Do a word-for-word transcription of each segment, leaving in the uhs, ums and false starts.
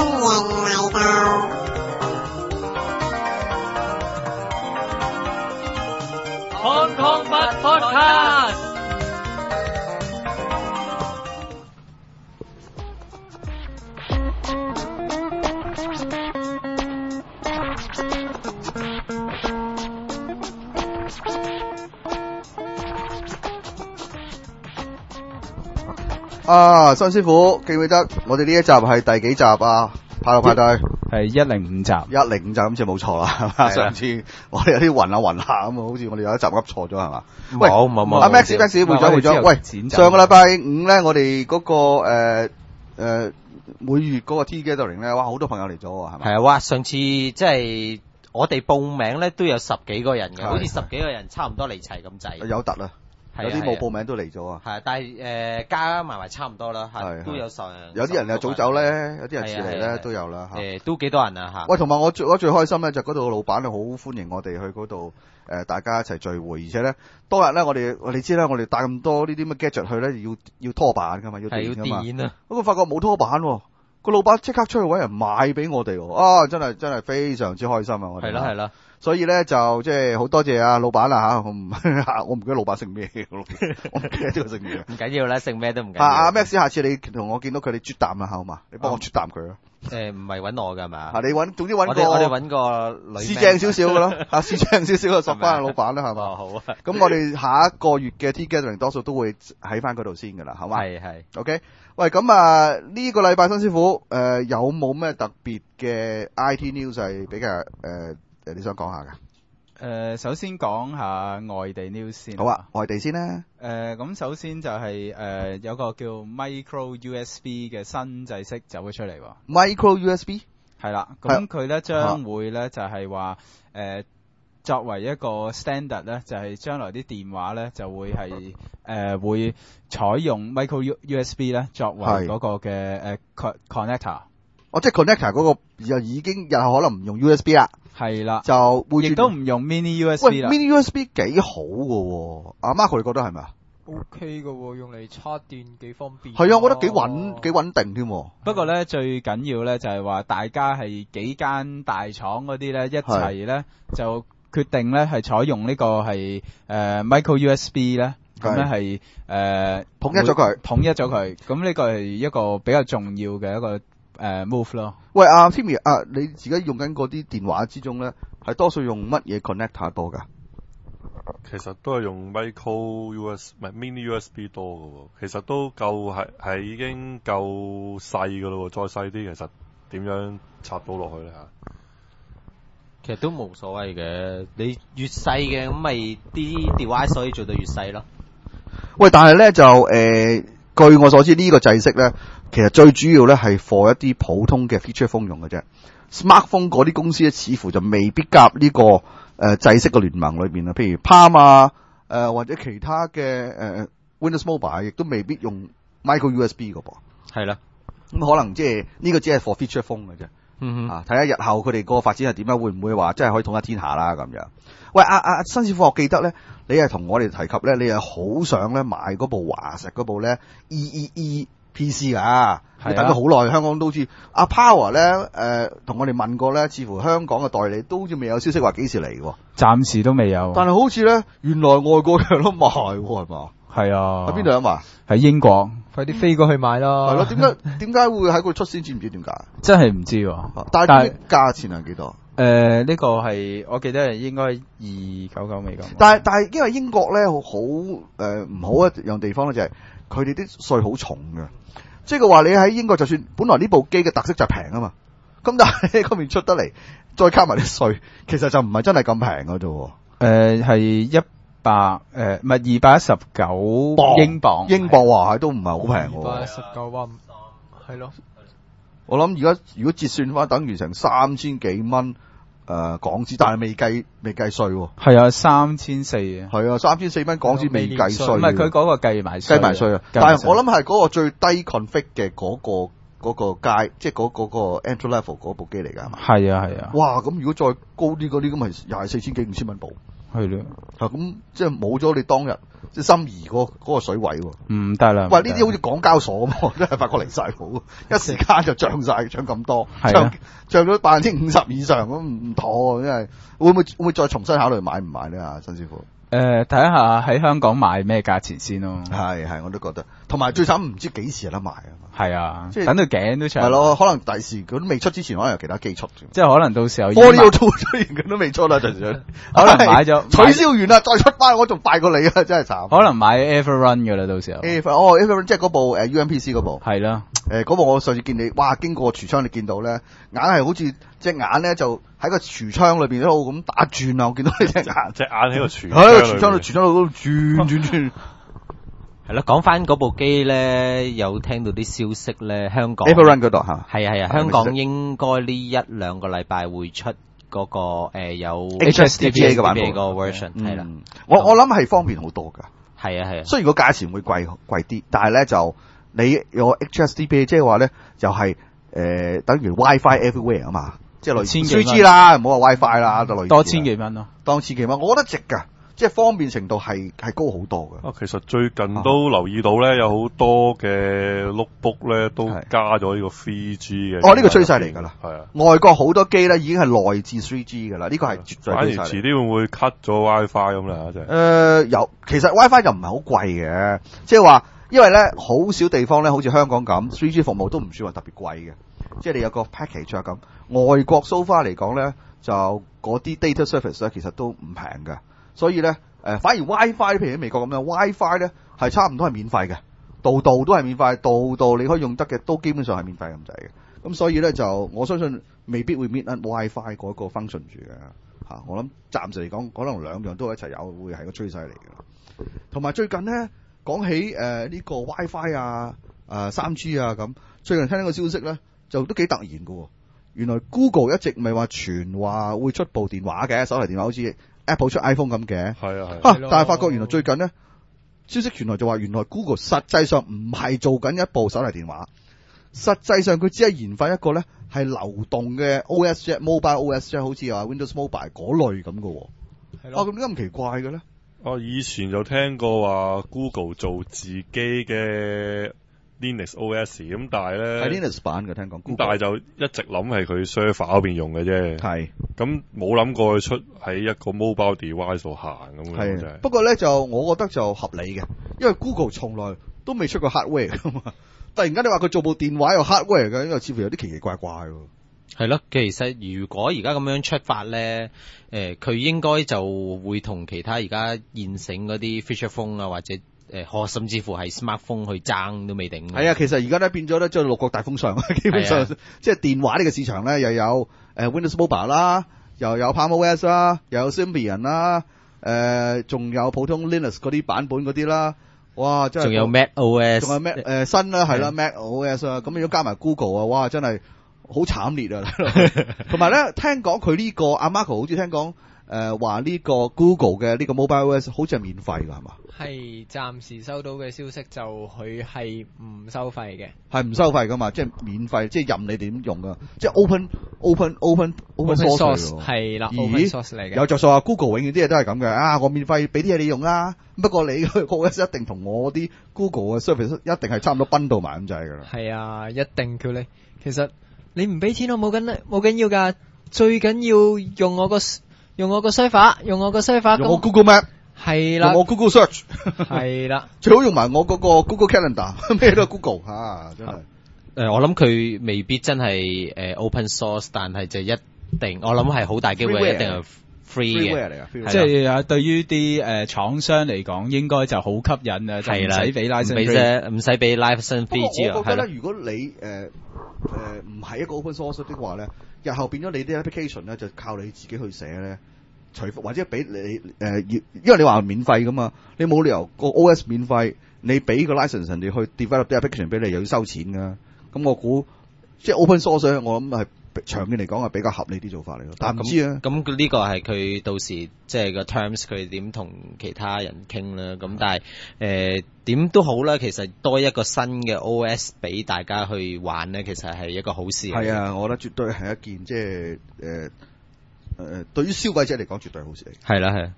迎嚟到 Hong Kong Bus Podcast。 啊，新師傅記唔記得我哋呢一集係第幾集啊？派樂派對係一零五集， 一零五集咁就冇錯啦，係嘛？上次我哋有啲暈下暈下咁啊，好似我哋有一集噏錯咗係嘛？喂， 冇冇冇。 阿 Max Max 會長會長，喂，上個禮拜五咧，我哋嗰個誒誒每月嗰個 Tea Gathering 咧，哇，好多朋友嚟咗喎，係咪？ 係啊，哇！上次即係我哋報名咧都有十幾個人嘅，好似十幾個人差唔多嚟齊咁滯。 有突啊！有啲冇報名都嚟咗啊！ 係啊，但係誒加加埋埋差唔多啦，係都有十。 有啲人又早走咧，有啲人遲嚟咧都有啦嚇。 誒都幾多人啊嚇！ 喂，同埋我最我最開心咧，就嗰度老闆咧好歡迎我哋去嗰度誒，大家一齊聚會，而且咧當日咧我哋我哋知咧，我哋帶咁多呢啲乜 gadget 去咧，要要拖板噶嘛，要電噶嘛。係要電啊！不過發覺冇拖板喎，個老闆即刻出去揾人買俾我哋喎，啊真係真係非常之開心啊！我哋係啦係啦。所以咧就即係好多謝啊老闆啦嚇，我唔我唔記得老闆姓咩，我唔記得呢個姓咩。唔緊要啦，姓咩都唔緊要。阿 Max，下次你同我見到佢，你啜啖啦，好嘛？你幫我啜啖佢啊。誒唔係揾我㗎嘛？啊你揾，總之揾個我哋揾個女市正少少嘅咯，嚇市正少少嘅索翻老闆啦，係嘛？好啊。咁我哋下一個月嘅 Tea Gathering 多數都會喺翻嗰度先㗎啦，好嘛？係係。OK，喂，咁啊呢個禮拜新師傅誒有冇咩特別嘅 I T news 係比較誒？誒，你想講下㗎？ 誒、呃，首先講下外地 news 先。 好啊，外地先啦。誒、 呃，咁首先就係、是、誒、呃、有個叫 Micro U S B 嘅新制式走咗出嚟喎。 Micro U S B 係啦，咁佢咧將會咧就係話誒作為一個 standard 咧，就係、是、將來啲電話咧就會係誒、呃、會採用 Micro U S B 咧作為嗰個嘅誒 connector。哦， 即係 connector 嗰個又已經日後可能唔用 U S B 啦。 係啦， 就會亦都唔用 mini U S B 啦。 喂 ，mini U S B 幾好㗎喎，阿 Marco 你覺得係咪啊 ？O K 㗎喎，用嚟插電幾方便。 係啊，我覺得幾穩幾穩定添。 不過咧，最緊要咧就係話大家係幾間大廠嗰啲咧一齊咧就決定咧係採用呢個係誒、呃、micro U S B 咧，咁咧係誒統一咗佢， 統一咗佢。咁呢個係一個比較重要嘅一個。誒、uh, move 咯。 喂，阿、啊、Timmy 啊，你自己用緊嗰啲電話之中咧，係多數用乜嘢 connector 多㗎？ 其實都係用 micro U S 唔係 mini U S B 多㗎喎。其實都夠係係已經夠細㗎咯喎，再細啲其實點樣插到落去咧嚇？ 其實都冇所謂嘅，你越細嘅咁咪啲 device 可以做到越細咯。 喂，但係咧就誒、呃，據我所知呢、這個制式咧。其實最主要咧係 for 一啲普通嘅 feature phone 用嘅啫 ，smartphone 嗰啲公司咧似乎就未必夾呢、這個誒、呃、制式嘅聯盟裏邊啊，譬如 Palm 啊，誒、呃、或者其他嘅誒、呃、Windows Mobile 亦都未必用 micro U S B 嘅噃。係啦，咁、嗯、可能即係呢個只係 for feature phone 嘅啫。嗯啊，睇下日後佢哋個發展係點樣，會唔會話真係可以統一天下啦咁樣？喂，阿、啊、阿、啊、新師傅，我記得咧，你係同我哋提及咧，你係好想咧買嗰部華碩嗰部咧 E E E P C 啊，你等咗好耐，香港都好似阿 Power 咧，誒、呃，同我哋問過咧，似乎香港嘅代理都好似未有消息話幾時嚟喎。 暫時都未有。但係好似咧，原來外國人都買喎，係嘛？ 係啊。喺邊度有賣？ 喺英國。 快啲飛過去買啦。 係咯，點解點解會喺嗰度出先？知唔知點解？ 真係唔知喎。 但係價錢係幾多？ 誒、呃，呢、這個係我記得係應該二九九美金。 但係但係因為英國咧好誒唔好一樣地方咧，就係佢哋啲稅好重嘅。即係佢話你喺英國就算本來呢部機嘅特色就平啊嘛，咁但係嗰邊出得嚟再加埋啲稅，其實就唔係真係咁平㗎啫。 誒係一百誒唔係二百一十九英鎊， 英鎊話係都唔係好平喎。 二百一十九蚊，係咯。 我諗而家如果折算翻，等於成三千幾蚊誒港紙，但係未計未計稅喎。 係啊，三千四啊。 係啊，三千四蚊港紙未計稅。 唔係佢嗰個計埋計埋稅啊。但係我諗係嗰個最低 config 嘅嗰個嗰個階，即係嗰嗰個 entry level 嗰部機嚟㗎係嘛？ 係啊係啊。 哇！咁如果再高啲嗰啲咁，咪又係四千幾五千蚊部。 係咯。 啊咁即係冇咗你當日即係心儀嗰嗰個水位喎。 唔得啦。 喂，呢啲好似港交所咁喎，真係發覺離晒譜，一時間就漲晒，漲咁多，漲漲咗百分之五十以上咁唔妥，真係會唔會會唔會再重新考慮買唔買咧啊，新師傅？ 誒，睇下喺香港買咩價錢先咯。 係係，我都覺得。同埋最慘唔知幾時有得賣啊！ 係啊， 即係等到頸都長。 係咯，可能第時佢都未出之前，可能有其他機出。 即係可能到時候。 我呢個出出現佢都未出啦，陣時。 可能買咗取消完啦，再出翻我仲快過你啊！真係慘。 可能買 Everrun 噶啦，到時候。 Everrun 哦 ，Everrun 即係嗰部誒 U M P C 嗰部。 係啦。 誒嗰部我上次見你，哇！經過櫥窗你見到咧，硬係好似隻眼咧就喺個櫥窗裏邊一路咁打轉啊！我見到你隻眼， 隻眼喺個櫥喺個櫥窗度，櫥窗度轉轉轉。 係咯，講翻嗰部機咧，有聽到啲消息咧，香港 Everrun 嗰度嚇， 係啊係啊，香港應該呢一兩個禮拜會出嗰個誒有 H S D P A 嘅版本個 version 係啦。 我我諗係方便好多㗎。 係啊係啊， 雖然個價錢會貴貴啲，但係咧就你有 H S D P A，即係話咧就係誒等於 WiFi everywhere 啊嘛，即係類似 three G 啦，唔好話 WiFi 啦，就類似多千幾蚊咯， 當千幾蚊，我覺得值㗎。即係方便程度係係高好多嘅。 啊，其實最近都留意到咧，有好多嘅 notebook 咧都加咗呢個 three G 嘅。 哦，呢、呢個趨勢嚟㗎啦。 係啊， 外國好多機咧已經係內置 three G 㗎啦，呢個係絕對趨勢。 反而遲啲會唔會 cut 咗 WiFi 咁啦？真係。 誒有，其實 WiFi 就唔係好貴嘅，即係話因為咧好少地方咧，好似香港咁 three G 服務都唔算話特別貴嘅，即係你有個 package 啊咁。外國 so far 嚟講咧，就嗰啲 data service 咧其實都唔平嘅。所以咧，誒、呃、反而 WiFi 譬如喺美國咁樣 WiFi 咧係差唔多係免費嘅，度度都係免費，度度你可以用得嘅都基本上係免費咁滯嘅。咁所以咧就我相信未必會搣甩 WiFi 嗰個 function 住嘅嚇。我諗暫時嚟講，可能兩樣都一齊有，會係個趨勢嚟嘅。同埋最近咧講起誒呢、呃這個 WiFi 啊、誒三 G 啊咁，最近聽呢個消息咧就都幾突然嘅喎。原來 Google 一直咪話傳話會出部電話嘅手提電話，好似 Apple 出 iPhone 咁嘅， 係啊係。 啊，但係發覺原來最近咧，消息傳來就話原來 Google 實際上唔係做緊一部手提電話，實際上佢只係研發一個咧係流動嘅 O S 啫 ，Mobile O S 啫，好似話 Windows Mobile 嗰類咁嘅喎。係咯。啊，咁點解咁奇怪嘅咧？ 我以前就聽過話 Google 做自己嘅 Linux O S 咁，但係咧係 Linux 版嘅聽講， 但係就一直諗係佢 server 嗰邊用嘅啫。係，咁冇諗過佢出喺一個 mobile device 度行咁嘅。係， 不過咧就我覺得就合理嘅，因為 Google 從來都未出過 hardware 噶嘛，突然間你話佢做部電話有 hardware 嘅，因為似乎有啲奇奇怪怪喎。 係咯，其實如果而家咁樣出發咧，誒、呃，佢應該就會同其他而家現成嗰啲 feature phone 啊，或者誒，可、呃、甚至乎係 smartphone 去爭都未定。係啊， 其實而家咧變咗咧，即係六國大封相，基本上即係電話呢個市場咧，又有誒 Windows Mobile 啦，又有 Palm O S 啦，又有 Symbian 啦，誒、呃，仲有普通 Linux 嗰啲版本嗰啲啦，哇，真係仲有 Mac O S， 仲有 Mac 誒、呃、新啦，係啦 Mac O S 啊，咁如果加埋 Google 啊，哇，真係好慘烈啊！同埋咧，聽講佢呢個阿 Marco 好似聽講誒話呢個 Google 嘅呢個 Mobile O S 好似係免費㗎，係嘛？ 係暫時收到嘅消息就佢係唔收費嘅， 係唔收費㗎嘛，即係免費，即係任你哋點用㗎，即係 open open open open source 係啦 ，open source 嚟嘅。 有着數啊 ！Google 永遠啲嘢都係咁嘅啊！我免費俾啲嘢你用啦，不過你個 O S 一定同我啲 Google 嘅 service 一定係差唔多bundle埋咁滯㗎啦。 係啊，一定叫你。其實你唔俾錢我冇緊冇緊要㗎，最緊要用我個用我個 server， 用我個 server， 用我 Google Map。 係啦， 用我 Google Search 係啦， 最好用埋我嗰個 Google Calendar， 咩都係 Google 吓、啊，真係。誒、 呃，我諗佢未必真係誒、呃、open source， 但係就一定，我諗係好大機會一定係 free 嘅。 即係對於啲誒廠商嚟講，應該就好吸引啊，就唔使俾 license， 唔使俾 license fee 之後。 我覺得如果你誒誒唔係一個 open source 的話咧，日後變咗你啲 application 咧，就靠你自己去寫咧。除或者俾你誒，要因為你話免費噶嘛，你冇理由個 O S 免費，你俾個 license 人哋去 develop 啲 application 俾你，又要收錢噶。咁我估即係 open source，我諗係長遠嚟講係比較合理啲做法嚟咯。但係唔知啊。 咁呢個係佢到時即係個 terms 佢點同其他人傾啦。咁但係誒點都好啦，其實多一個新嘅 O S 俾大家去玩咧，其實係一個好事。 係啊，我覺得絕對係一件即係誒。誒、呃，對於消費者嚟講，絕對係好事嚟。 係啦，係。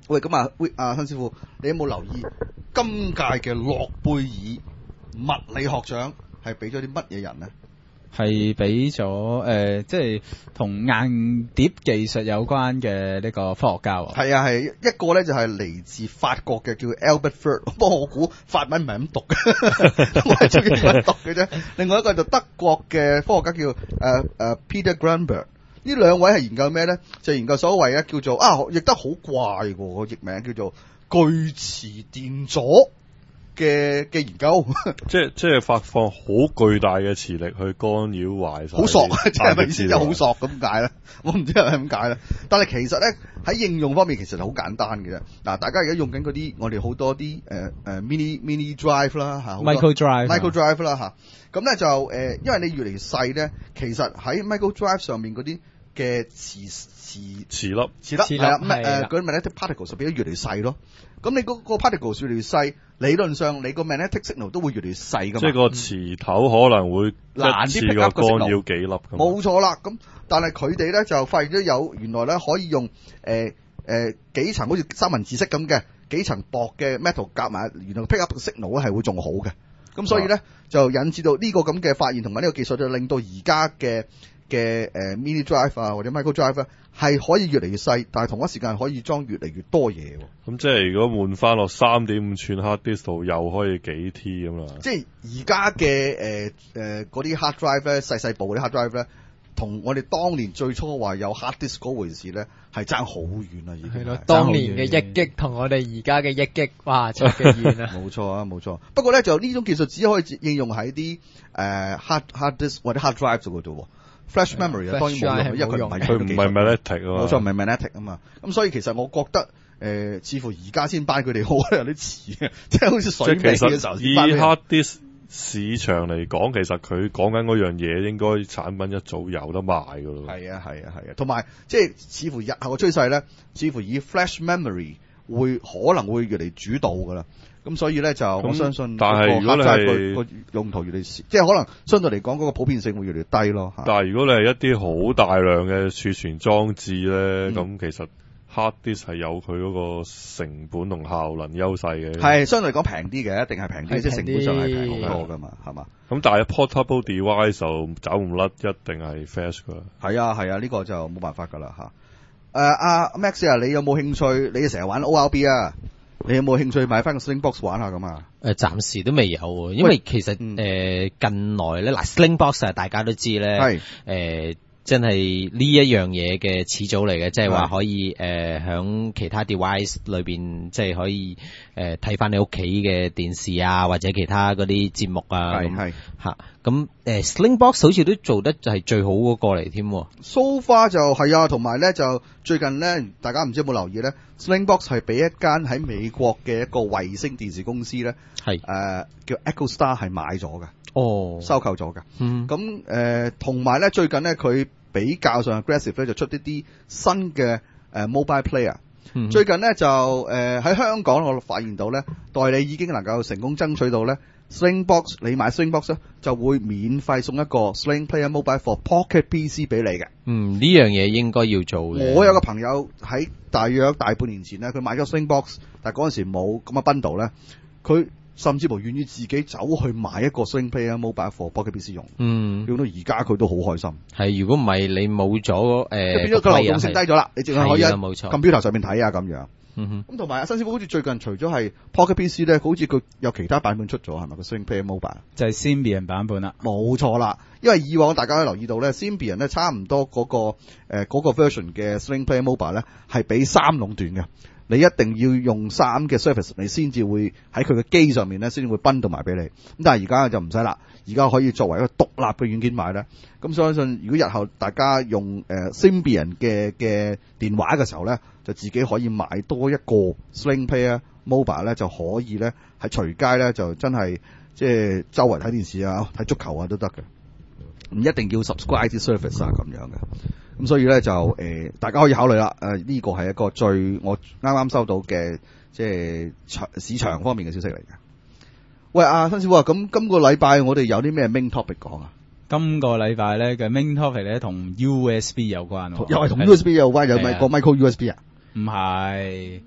喂，咁啊，喂，啊，新師傅，你有冇留意今屆嘅諾貝爾物理學獎係俾咗啲乜嘢人呢？ 係俾咗誒，即係同硬碟技術有關嘅呢個科學家喎。 係啊，係一個咧就係嚟自法國嘅叫 Albert Fert， 不過我估法文唔係咁讀嘅，我係中意英文讀嘅啫。另外一個就德國嘅科學家叫誒誒、uh, uh, Peter Grunberg。呢兩位係研究咩咧？就研究所謂咧叫做啊，譯得好怪喎，個譯名叫做巨磁電阻嘅嘅研究， 即係即係發放好巨大嘅磁力去干擾壞晒， 好索啊！即係咪意思就好索咁解咧？我唔知係咪咁解咧。但係其實咧喺應用方面其實好簡單嘅啫。嗱，大家而家用緊嗰啲我哋好多啲誒誒 mini mini drive 啦嚇 ，micro drive micro drive 啦嚇。咁咧就誒、呃，因為你越嚟越細咧，其實喺 micro drive 上面嗰啲嘅磁磁磁粒磁粒係啦，咁誒嗰啲 magnetic particles 變得越嚟越細咯。咁你嗰個 particles 越嚟越細，理論上你個 magnetic signal 都會越嚟越細噶嘛。 即係個磁頭可能會難啲 pick up 個干擾幾粒咁。冇錯啦，咁但係佢哋咧就發現咗有原來咧可以用誒誒、呃呃、幾層好似三文治式咁嘅幾層薄嘅 metal 夾埋，原來 pick up 個 signal 咧係會仲好嘅。咁所以咧、啊、就引致到呢個咁嘅發現同埋呢個技術，就令到而家嘅嘅誒 mini drive 啊或者 micro drive 咧係可以越嚟越細，但係同一時間可以裝越嚟越多嘢。 咁即係如果換翻落三點五寸 hard disk 度，又可以幾 T 咁啦。即係而家嘅誒誒嗰啲 hard drive 咧，細細部嗰啲 hard drive 咧，同我哋當年最初話有 hard disk 嗰回事咧，係爭好遠啦，已經係咯。 當年嘅一 G 同我哋而家嘅一 G， 哇，差幾遠啊！ 冇錯啊，冇錯。不過咧，就呢種技術只可以應用喺啲誒 hard hard disk 或者 hard drive 度嘅啫。Flash memory 啊，當然冇用，因為佢唔係佢唔係 magnetic 啊， 冇錯，唔係 magnetic 啊嘛。咁所以其實我覺得誒、呃，似乎而家先班佢哋好有啲遲嘅，即係好似水尾嘅時候先班。以 hard disk 市場嚟講，其實佢講緊嗰樣嘢，應該產品一早有得賣噶咯。 係啊，係啊，係啊。同埋即係似乎日後嘅趨勢咧，似乎以 flash memory 會可能會越嚟主導噶啦。咁所以咧就我相信， 但係如果你係個用途越嚟越少，即係可能相對嚟講嗰個普遍性會越嚟越低咯。 但係如果你係一啲好大量嘅儲存裝置咧，咁、嗯、其實 hard disk 係有佢嗰個成本同效能優勢嘅。係相對嚟講平啲嘅，一定係平啲，即係成本上係平好多噶嘛，係嘛？ 咁但係 portable device 就走唔甩，一定係 flash 噶。 係啊係啊，呢、呢個就冇辦法噶啦吓。誒、uh, 阿 Max 啊，你有冇興趣？你成日玩 O R B 啊？你有冇興趣買翻個 Slingbox 玩下咁啊？誒， 暫時都未有，因為其實誒、嗯呃、近來咧，嗱 Slingbox 啊，大家都知咧，係誒、呃、真係呢一樣嘢嘅始祖嚟嘅，即係話可以誒響、呃、其他 device 裏邊，即係可以誒睇翻你屋企嘅電視啊，或者其他嗰啲節目啊，係係吓咁誒 Slingbox 好似都做得就係最好嗰個嚟添。 So far 就係啊，同埋咧就最近咧，大家唔知有冇留意咧 ，Slingbox 係俾一間喺美國嘅一個衛星電視公司咧，係誒、呃、叫 EchoStar 係買咗嘅，哦，收購咗嘅。嗯，咁誒同埋咧最近咧佢比較上 aggressive 咧就出一啲新嘅誒、呃、mobile player。嗯、最近咧就誒喺、呃、香港我發現到咧代理已經能夠成功爭取到咧。Slingbox 你買 Slingbox 咧就會免費送一個 Sling Player Mobile for Pocket P C 俾你嘅。 嗯，呢樣嘢應該要做嘅。 我有個朋友喺大約大半年前咧，佢買咗 Slingbox，但係嗰陣時冇咁嘅 bundle 咧，佢甚至乎願意自己走去買一個 Sling Player Mobile for Pocket P C 用。嗯，用到而家佢都好開心。係， 如果唔係你冇咗誒， 變咗個流動性低咗啦，你淨係可以喺冇錯 computer 上面睇啊咁樣。嗯咁同埋阿新師傅好似最近除咗係 Pocket P C 咧，好似佢有其他版本出咗，係咪個 Sling Player Mobile 就係 Symbian 版本啦？冇錯啦，因為以往大家都留意到咧 Symbian 咧差唔多嗰、那個誒嗰、呃那個 version 嘅 Sling Player Mobile 咧係俾三壟斷嘅，你一定要用三嘅 service 你先至會喺佢嘅機上面咧先至會bundle埋俾你。咁但係而家就唔使啦，而家可以作為一個獨立嘅軟件買咧。咁相信如果日後大家用誒、呃、Symbian 嘅嘅電話嘅時候咧，就自己可以買多一個 Sling Player Mobile 咧，就可以咧喺隨街咧就真係即係周圍睇電視啊、睇足球啊都得嘅，唔一定要 subscribe 啲 service 啊咁樣嘅。咁所以咧就誒、呃、大家可以考慮啦。誒、呃、呢、這個係一個最我啱啱收到嘅即係市場方面嘅消息嚟嘅。喂，阿、啊、新師傅啊，咁今個禮拜我哋有啲咩 main topic 講啊？ 今個禮拜咧嘅 main topic 咧同 U S B 有關喎， 又係同 U S B 有關，有咪個 micro U S B 啊？ 唔係，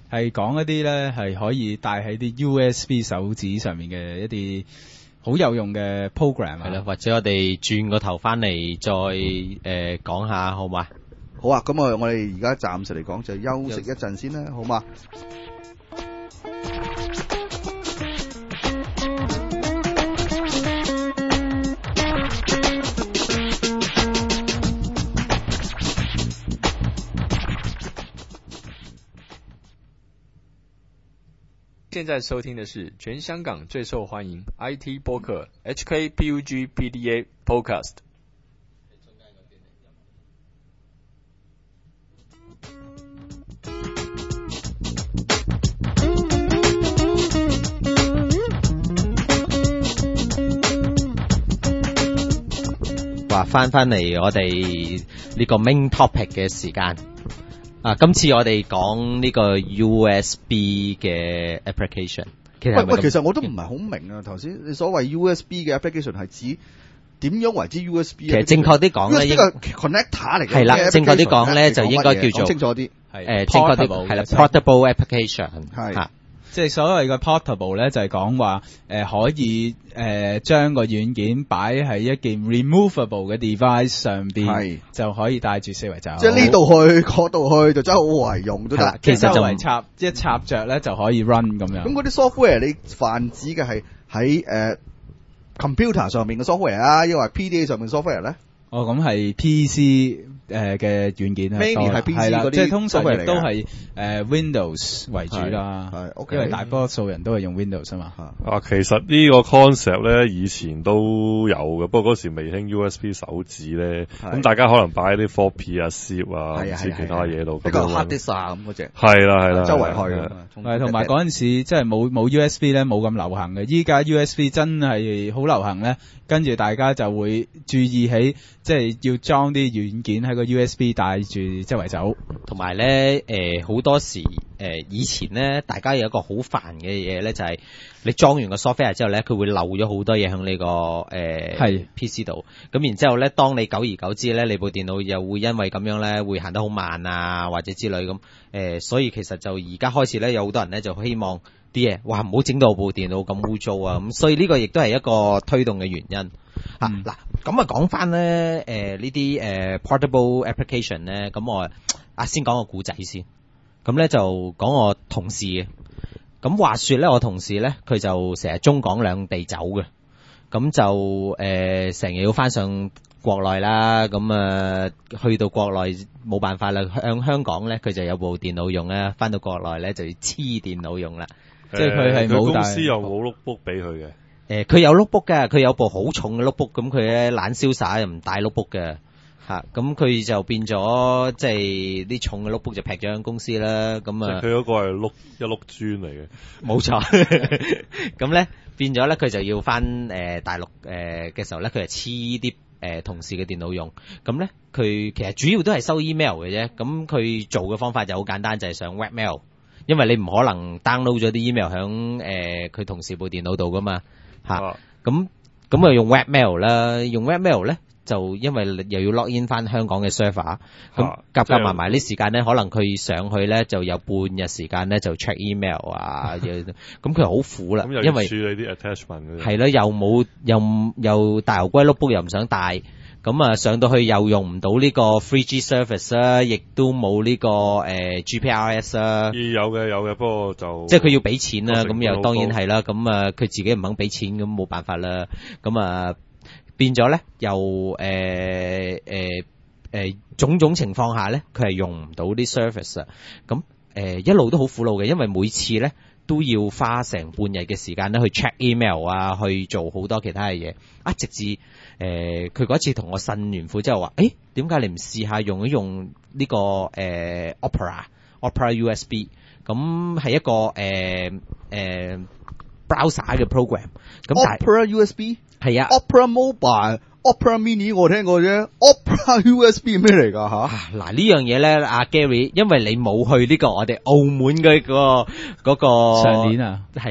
係講一啲咧係可以帶喺啲 U S B 手指上面嘅一啲好有用嘅 program 啊。 係啦，或者我哋轉個頭翻嚟再誒講下好嘛？ 好啊，咁啊，我哋而家暫時嚟講就休息一陣先啦，好嘛？ 现在收聽的是全香港最受歡迎 I T 播客 H K P U G P D A Podcast。 話翻翻嚟我哋呢個 main topic 嘅時間。啊，今次我哋講呢個 U S B 嘅 application。其實喂喂，其實我都唔係好明啊。頭先你所謂 U S B 嘅 application 係指點樣為之 U S B？ 其實正確啲講咧， 呢個 connector 嚟嘅。係啦，正確啲講咧就應該叫做清楚啲。 誒，正確啲係啦 ，portable application 係。 即係所謂嘅 portable 咧，就係講話誒可以誒將個軟件擺喺一件 removable 嘅 device 上邊，就可以帶住四圍走。 即係呢度去，嗰度去，就真係好為用都得。 其實就係插一插着咧就可以 run 咁樣。 咁嗰啲 software 你泛指嘅係喺誒 computer 上面嘅 software 啊，抑或 P D A 上面 software 咧？ 哦，咁係 P C 誒嘅軟件啊， 係 P C 嗰啲， 即係通常亦都係誒 Windows 為主啦， 係 ，OK， 因為大多數人都係用 Windows 啊嘛。 啊，其實呢個 concept 咧以前都有嘅，不過嗰時未興 U S B 手指咧，咁大家可能擺啲 floppy 啊、zip 啊、唔知其他嘢度， 一個 hard disk 啊咁嗰隻， 係啦係啦， 周圍去嘅， 係同埋嗰陣時即係冇冇 U S B 咧冇咁流行嘅，依家 U S B 真係好流行咧，跟住大家就會注意起即係要裝啲軟件喺個 U S B 帶住周圍走， 同埋咧誒好多時誒、呃、以前咧大家有一個好煩嘅嘢咧就係、是、你裝完個 software 之後咧佢會漏咗好多嘢喺你個誒、呃、P C 度，咁然之後咧當你久而久之咧你部電腦又會因為咁樣咧會行得好慢啊或者之類咁誒、呃，所以其實就而家開始咧有好多人咧就希望啲嘢哇唔好整到部電腦咁污糟啊，咁所以呢個亦都係一個推動嘅原因。嗯、啊嗱，咁啊講翻咧，誒呢啲誒 portable application 咧，咁我啊先講個故仔先。咁咧就講我同事嘅。咁話說咧，我同事咧佢就成日中港兩地走嘅，咁就誒成日要翻上國內啦。咁啊去到國內冇辦法啦，向香港咧佢就有部電腦用咧，翻到國內咧就要黐電腦用啦。 即係佢係冇公司又冇 notebook 俾佢嘅。 誒佢有 notebook 嘅，佢有部好重嘅 notebook，咁佢咧懶瀟灑又唔帶 notebook 嘅嚇，咁佢就變咗即係啲重嘅 notebook就劈咗喺公司啦，咁啊。 佢嗰個係碌一碌磚嚟嘅。 冇錯，咁咧變咗咧佢就要翻誒大陸誒嘅時候咧，佢就黐啲誒同事嘅電腦用，咁咧佢其實主要都係收 email 嘅啫，咁佢做嘅方法就好簡單，就係上 webmail，因為你唔可能 download 咗啲 email 響誒佢同事部電腦度噶嘛。吓，咁咁啊用 webmail 啦，用 webmail 咧就因為又要 login 翻香港嘅 server，咁夾夾埋埋啲時間咧，可能佢上去咧就有半日時間咧就 check email 啊，咁佢好苦啦，因為處理啲 attachment 嗰啲係啦，又冇又又大牛龜 notebook 又唔想帶。咁啊，上到去又用唔到呢個 three G service 啦，亦都冇呢個誒 G P R S 啦。 有嘅有嘅，不過就即係佢要俾錢啦，咁又當然係啦。咁啊，佢自己唔肯俾錢，咁冇辦法啦。咁啊，變咗咧，又誒誒誒種種情況下咧，佢係用唔到啲 service 啊。咁誒一路都好苦惱嘅，因為每次咧都要花成半日嘅時間咧去 check email 啊，去做好多其他嘅嘢啊，直至。誒佢嗰次同我呻完苦之後話，誒點解你唔試下用一用呢、這個誒、呃、Opera Opera U S B？ 咁係一個誒誒、呃呃、browser 嘅 program。咁 Opera U S B 係啊 ，Opera Mobile、Opera Mini 我聽過啫 ，Opera U S B 咩嚟㗎嚇？ 嗱呢樣嘢咧，阿 Gary，因為你冇去呢個我哋澳門嘅、那個嗰、那個上年啊， 係啦。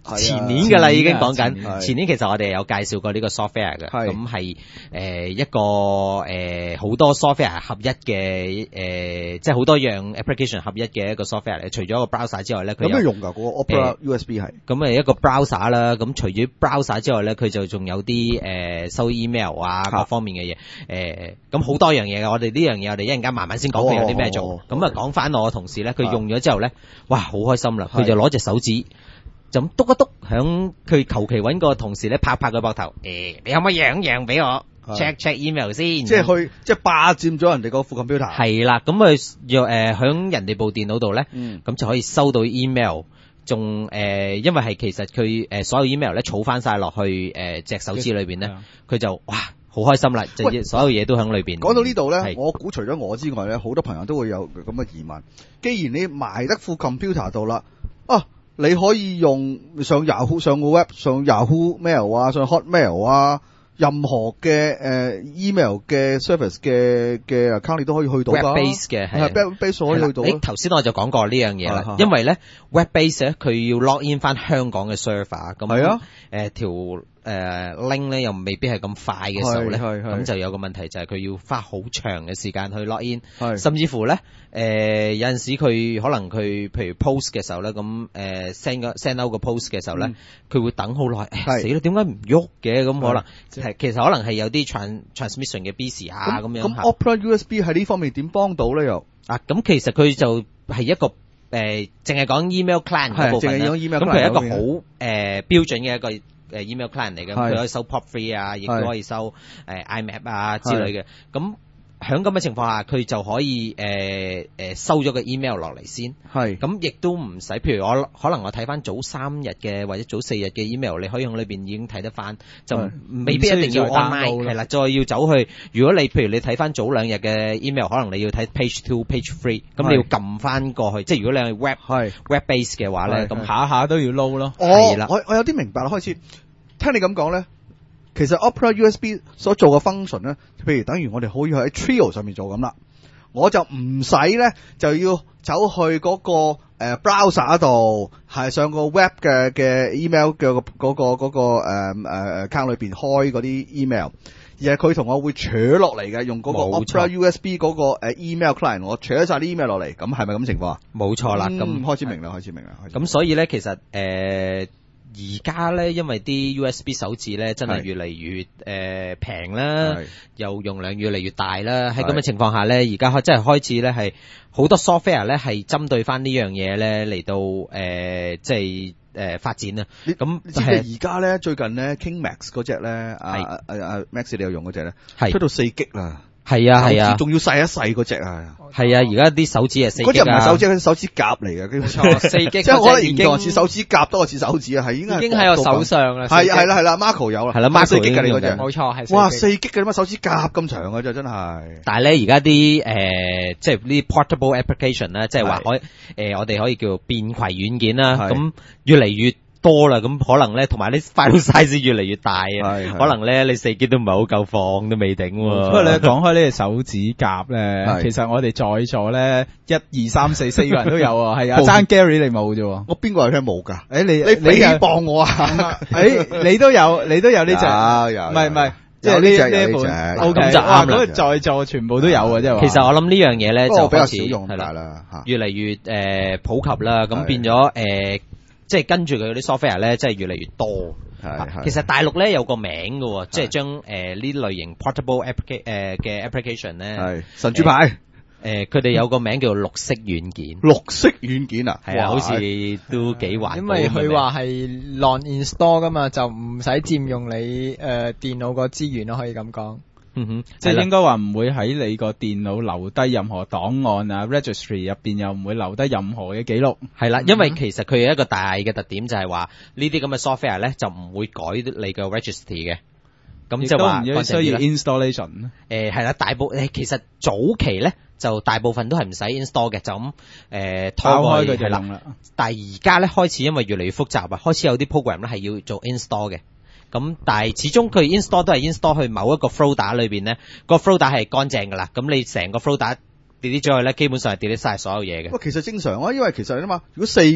前年㗎啦，已經講緊。 係前年其實我哋有介紹過呢個 software 嘅， 係咁係誒一個誒好多 software 合一嘅誒，即係好多樣 application 合一嘅一個 software 嚟。除咗個 browser 之外咧，佢有咩用㗎？嗰個 Opera 誒 U S B 係咁誒一個 browser 啦。咁除咗 browser 之外咧，佢就仲有啲誒收 email 啊各方面嘅嘢。誒咁好多樣嘢嘅。我哋呢樣嘢我哋一陣間慢慢先講佢有啲咩做。咁啊講翻我同事咧，佢用咗之後咧，哇好開心啦！佢就攞隻手指。就咁篤一篤，響佢求其揾個同事咧拍拍佢膊頭，誒，你可唔可以樣樣俾我 check check email 先？ 即係去即係霸佔咗人哋個副 computer。 係啦，咁佢又誒響人哋部電腦度咧， 嗯， 咁就可以收到 email，仲誒，因為係其實佢誒所有 email 咧儲翻晒落去誒隻手指裏邊咧，佢就哇好開心啦，就所有嘢都響裏邊。 講到呢度咧，我估除咗我之外咧，好多朋友都會有咁嘅疑問。既然你埋得副 computer 度啦，啊！你可以用上 Yahoo 上個 web 上 Yahoo Mail 啊，上 Hotmail 啊，任何嘅誒、呃、email 嘅 service 嘅嘅 account 你都可以去到㗎。 web base 嘅係 web base 可以去到。誒頭先我就講過呢樣嘢啦，因為咧 web base 咧佢要 log in 翻香港嘅 server， 咁係啊誒條誒 link 咧又未必係咁快嘅時候咧，咁就有個問題就係佢要花好長嘅時間去 log in，甚至乎咧誒、呃、有陣時佢可能佢譬如 post 嘅時候咧，咁誒 send 個 send out 個 post 嘅時候咧，佢、嗯、會等好耐，死啦點解唔喐嘅？咁可能係其實可能係有啲 trans transmission 嘅 busy 啊咁樣。 咁 Opera U S B 喺呢方面點幫到咧又？ 啊咁其實佢就係一個誒淨係講 email client 嗰部分啦，咁佢係一個好誒、呃、標準嘅一個。誒 email client 嚟嘅，佢可以收 pop three 啊，亦都可以收誒 I M A P 啊之類嘅。咁喺咁嘅情況下，佢就可以誒誒、呃、收咗個 email 落嚟先。係。咁亦都唔使，譬如我可能我睇翻早三日嘅或者早四日嘅 email，你可以喺裏邊已經睇得翻，就未必一定要 online 係啦。再要走去，如果你譬如你睇翻早兩日嘅 email，可能你要睇 page two、page three， 咁你要撳翻過去。即係如果你係 web 係 web base 嘅話咧，咁下下都要撈咯。 係啦，我我有啲明白啦，開始。聽你咁講咧，其實 Opera U S B 所做嘅 function 咧，譬如等於我哋可以喺 Trio 上面做咁啦，我就唔使咧就要走去嗰個誒 browser 度，係上個 web 嘅嘅 email 嘅嗰個嗰個誒誒 account 裏邊開嗰啲 email，而係佢同我會扯落嚟嘅，用嗰個 Opera U S B 嗰個誒 email client，我扯晒啲 email 落嚟，咁係咪咁情況啊？ 冇錯啦，咁、 嗯、開始明啦，開始明啦。 咁所以咧，其實誒。呃而家咧，因為啲 U S B 手指咧真係越嚟越誒平啦，又用量越嚟越大啦。喺咁嘅情況下咧，而家開真係開始咧係好多 software 咧係針對翻呢樣嘢咧嚟到誒即係誒發展啊。咁你知唔知而家咧最近咧 King Max 嗰隻咧，啊啊啊 Max 你有用嗰隻咧，出到四 G 啦。 係啊係啊， 仲要細一細嗰隻啊！ 係啊，而家啲手指係四 G 啊， 嗰隻唔係手指，係手指甲嚟嘅，基本上四 G， 即係可能形狀似手指甲多過似手指啊，係已經已經喺我手上啦。 係係啦係啦 ，Marco 有啦， 係啦 ，Marco 四 G 嘅你嗰隻， 冇錯係。 哇，四 G 嘅乜手指甲咁長嘅啫，真係。 但係咧，而家啲誒，即係呢啲 portable application 咧，即係話可誒，我哋可以叫便攜軟件啦，咁越嚟越多啦，咁可能咧，同埋啲 file size 越嚟越大啊，可能咧你四 G 都唔係好夠放都未定喎。 不過你講開呢隻手指甲咧，其實我哋在座咧一二三四四個人都有啊，係啊，爭 Gary 你冇啫。我邊個係聽冇㗎？ 誒你你俾幾磅我啊？ 誒你都有，你都有呢隻，唔係唔係，即係呢呢一本 OK 咁就啱啦。嗰在座全部都有啊，即係話。 其實我諗呢樣嘢咧就比較少用係啦，越嚟越誒普及啦，咁變咗誒。即係跟住佢嗰啲 software 咧，即係越嚟越多。係其實大陸咧有個名嘅，即係將誒呢類型 portable application 誒嘅 application 咧， 係神主牌。 誒，佢哋有個名叫綠色軟件。 綠色軟件啊， 係啊，好似都幾環保。 因為佢話係 non install 噶嘛，就唔使佔用你誒、呃、電腦個資源咯，可以咁講。 嗯哼，即係應該話唔會喺你個電腦留低任何檔案啊 ，registry 入邊又唔會留低任何嘅記錄。 係啦，因為其實佢有一個大嘅特點就係話呢啲咁嘅 software 咧就唔會改你嘅 registry 嘅。咁即係話需要 installation。 誒係啦，大部誒其實早期咧就大部分都係唔使 install 嘅，就咁誒拖過去係啦。但係而家咧開始因為越嚟越複雜啊，開始有啲 program 咧係要做 install 嘅。咁但係始終佢 install 都係 install 去某一個 folder 裏邊咧，個 folder 係乾淨噶啦。咁你成個 folder delete 咗去咧，基本上係 delete 晒所有嘢嘅。 喂，其實正常啊，因為其實啊嘛，如果四 G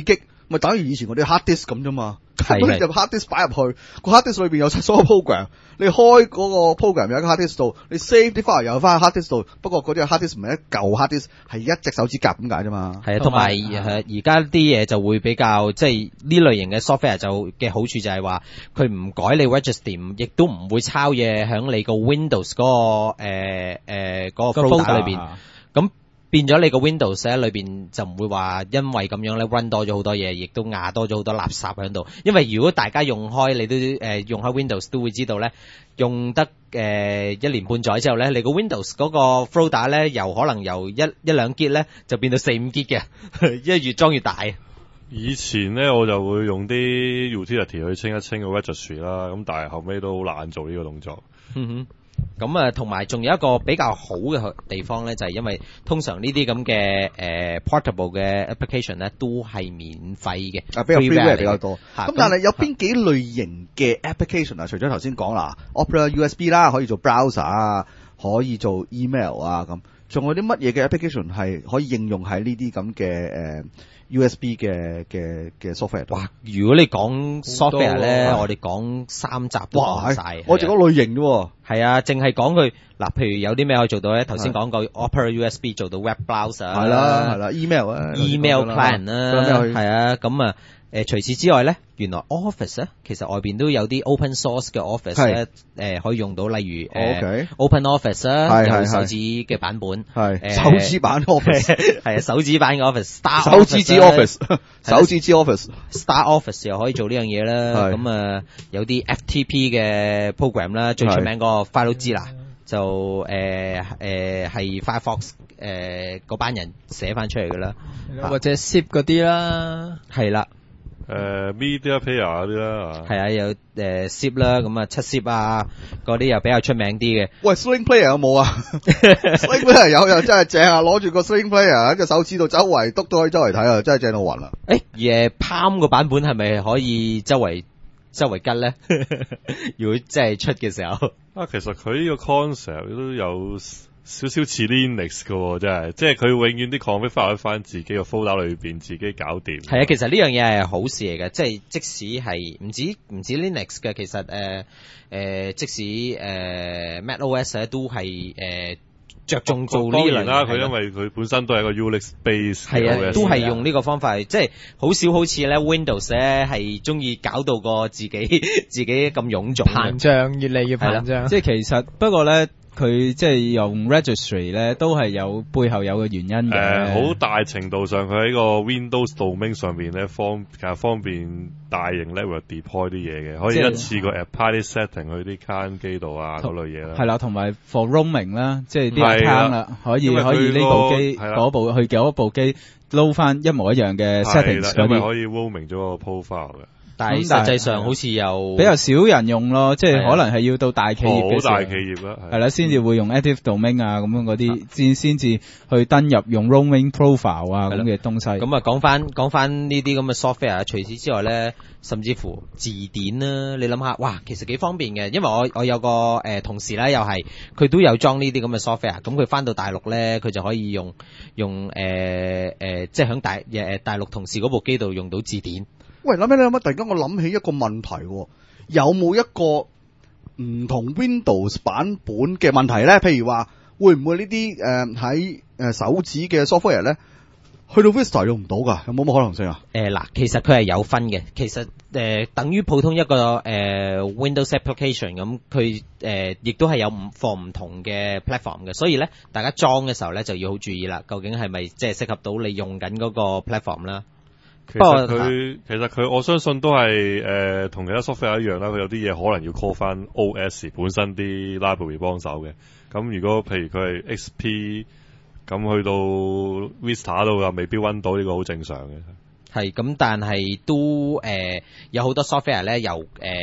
咪等於以前嗰啲 hard disk 咁啫嘛。 係咁你就 hard disk 擺入去，個 hard disk 裏邊有晒所有 program， 你開嗰個 program 有一個 hard disk 度，你 save 啲 file 又翻 hard disk 度，不過嗰啲 hard disk 唔係一嚿 hard disk， 係一隻手指甲咁解啫嘛。 係啊，同埋誒而家啲嘢就會比較即係呢類型嘅 software 就嘅好處就係話佢唔改你 registry， 亦都唔會抄嘢響你個 Windows 嗰、嗰個誒誒、呃嗰個 folder 裏邊，咁。變咗你個 Windows 喺裏邊就唔會話因為咁樣咧 run 多咗好多嘢，亦都壓多咗好多垃圾喺度。因為如果大家用開你都誒、呃、用開 Windows 都會知道咧，用得誒、呃、一年半載之後咧，你個 Windows 嗰個 folder 咧由可能由一一兩 G 咧就變到四五 G 嘅，因為越裝越大。 以前咧我就會用啲 utility 去清一清個 registry 啦，咁但係後尾都好懶做呢個動作。 嗯哼。咁啊，同埋仲有一個比較好嘅地方咧，就係、是、因為通常呢啲咁嘅誒 portable 嘅 application 咧，都係免費嘅， 啊比較 freeware 比較多。咁、 啊、 但係有邊幾類型嘅 application 啊？除咗頭先講啦 ，Opera U S B 啦，可以做 browser 啊，可以做 email 啊，咁仲有啲乜嘢嘅 application 係可以應用喺呢啲咁嘅誒 U S B 嘅嘅嘅 software？ 哇！ 如果你講 software 咧，我哋講三集都講晒。 我淨講類型啫喎。 係啊，淨係講佢嗱，譬如有啲咩可以做到咧？頭先講過 Opera U S B 做到 web browser， 係啦係啦 ，email 啊 ，email client 啦，係啊，咁啊。誒除此之外咧，原來 Office 咧，其實外邊都有啲 open source 嘅 Office 咧，誒可以用到，例如誒 Open Office 啦，有手指嘅版本， 係手指版 Office， 係啊手指版嘅 Office，Star 手指指 Office， 手指指 Office，Star Office 又可以做呢樣嘢啦。咁啊有啲 F T P 嘅 program 啦，最出名嗰個 FileZilla，就誒誒係 Firefox 誒嗰班人寫翻出嚟㗎啦， 或者 Zip 嗰啲啦， 係啦。 誒、uh, media player 嗰啲啦， 係啊，有誒 Zip 啦，咁啊七 Zip 啊，嗰啲又比較出名啲嘅。 喂 ，Sling Player 有冇啊？Sling Player 有又真係正啊！攞住個 Sling Player 喺隻手指度周圍篤都可以周圍睇啊，真係正到暈啦！ 誒，而 Palm 個版本係咪可以周圍周圍吉咧？如果真係出嘅時候， 啊，其實佢呢個 concept 都有少少似 Linux 嘅喎，真係，即係佢永遠啲 config 翻翻自己個 folder 裏邊自己搞掂。 係啊，其實呢樣嘢係好事嚟嘅，即係即使係唔止唔止 Linux 嘅，其實誒誒、呃，即使誒、呃、MacOS 咧都係誒。呃着重做呢樣啦，佢因為佢本身都係個 Unix base， 係啊， 都係用呢個方法，即係好少好似咧 Windows 咧係中意搞到個自己自己咁臃腫膨脹，越嚟越膨脹。 即係其實不過咧，佢即係用 registry 咧，都係有背後有個原因嘅。誒、呃， 好大程度上佢喺個 Windows domain 上邊咧方其實方便大型 network deploy 啲嘢嘅，可以一次過 apply 啲 setting 去啲 client 機度啊嗰類嘢啦。係啦，同埋 for roaming 啦，即係啲 account 啦，可以可以呢部機嗰部去嗰部機撈翻一模一樣嘅 settings 嗰啲， 因為可以 roaming 咗個 profile 嘅。 但係實際上好似有比較少人用咯，即係可能係要到大企業嘅時候， 好大企業啦， 係啦，先至會用 active domain 啊咁樣嗰啲，先先至去登入用 roaming profile 啊咁嘅東西。 咁啊，講翻講翻呢啲咁嘅 software，除此之外咧，甚至乎字典啦，你諗下，哇，其實幾方便嘅，因為我我有個誒、呃、同事咧，又係佢都有裝呢啲咁嘅 software，咁佢翻到大陸咧，佢就可以用用誒誒、呃呃，即係響大誒、呃、大陸同事嗰部機度用到字典。 喂，諗起諗下，突然間我諗起一個問題，有冇一個唔同 Windows 版本嘅問題咧？譬如話，會唔會呢啲誒喺誒手指嘅 software 咧，去到 Vista 用唔到㗎？有冇乜可能性啊？ 誒嗱、呃，其實佢係有分嘅。其實誒、呃、等於普通一個誒、呃、Windows application 咁，佢誒亦都係有唔放唔同嘅 platform 嘅。所以咧，大家裝嘅時候咧就要好注意啦。究竟係咪即係適合到你用緊嗰個 platform 啦？ 其實佢其實佢我相信都係誒同其他 software 一樣啦，佢有啲嘢可能要 call 翻 O S 本身啲 library 幫手嘅。咁如果譬如佢係 X P， 咁去到 Vista 度又未必溫到，呢個好正常嘅。 係咁，但係都誒、呃、有好多 software 咧，由誒、呃、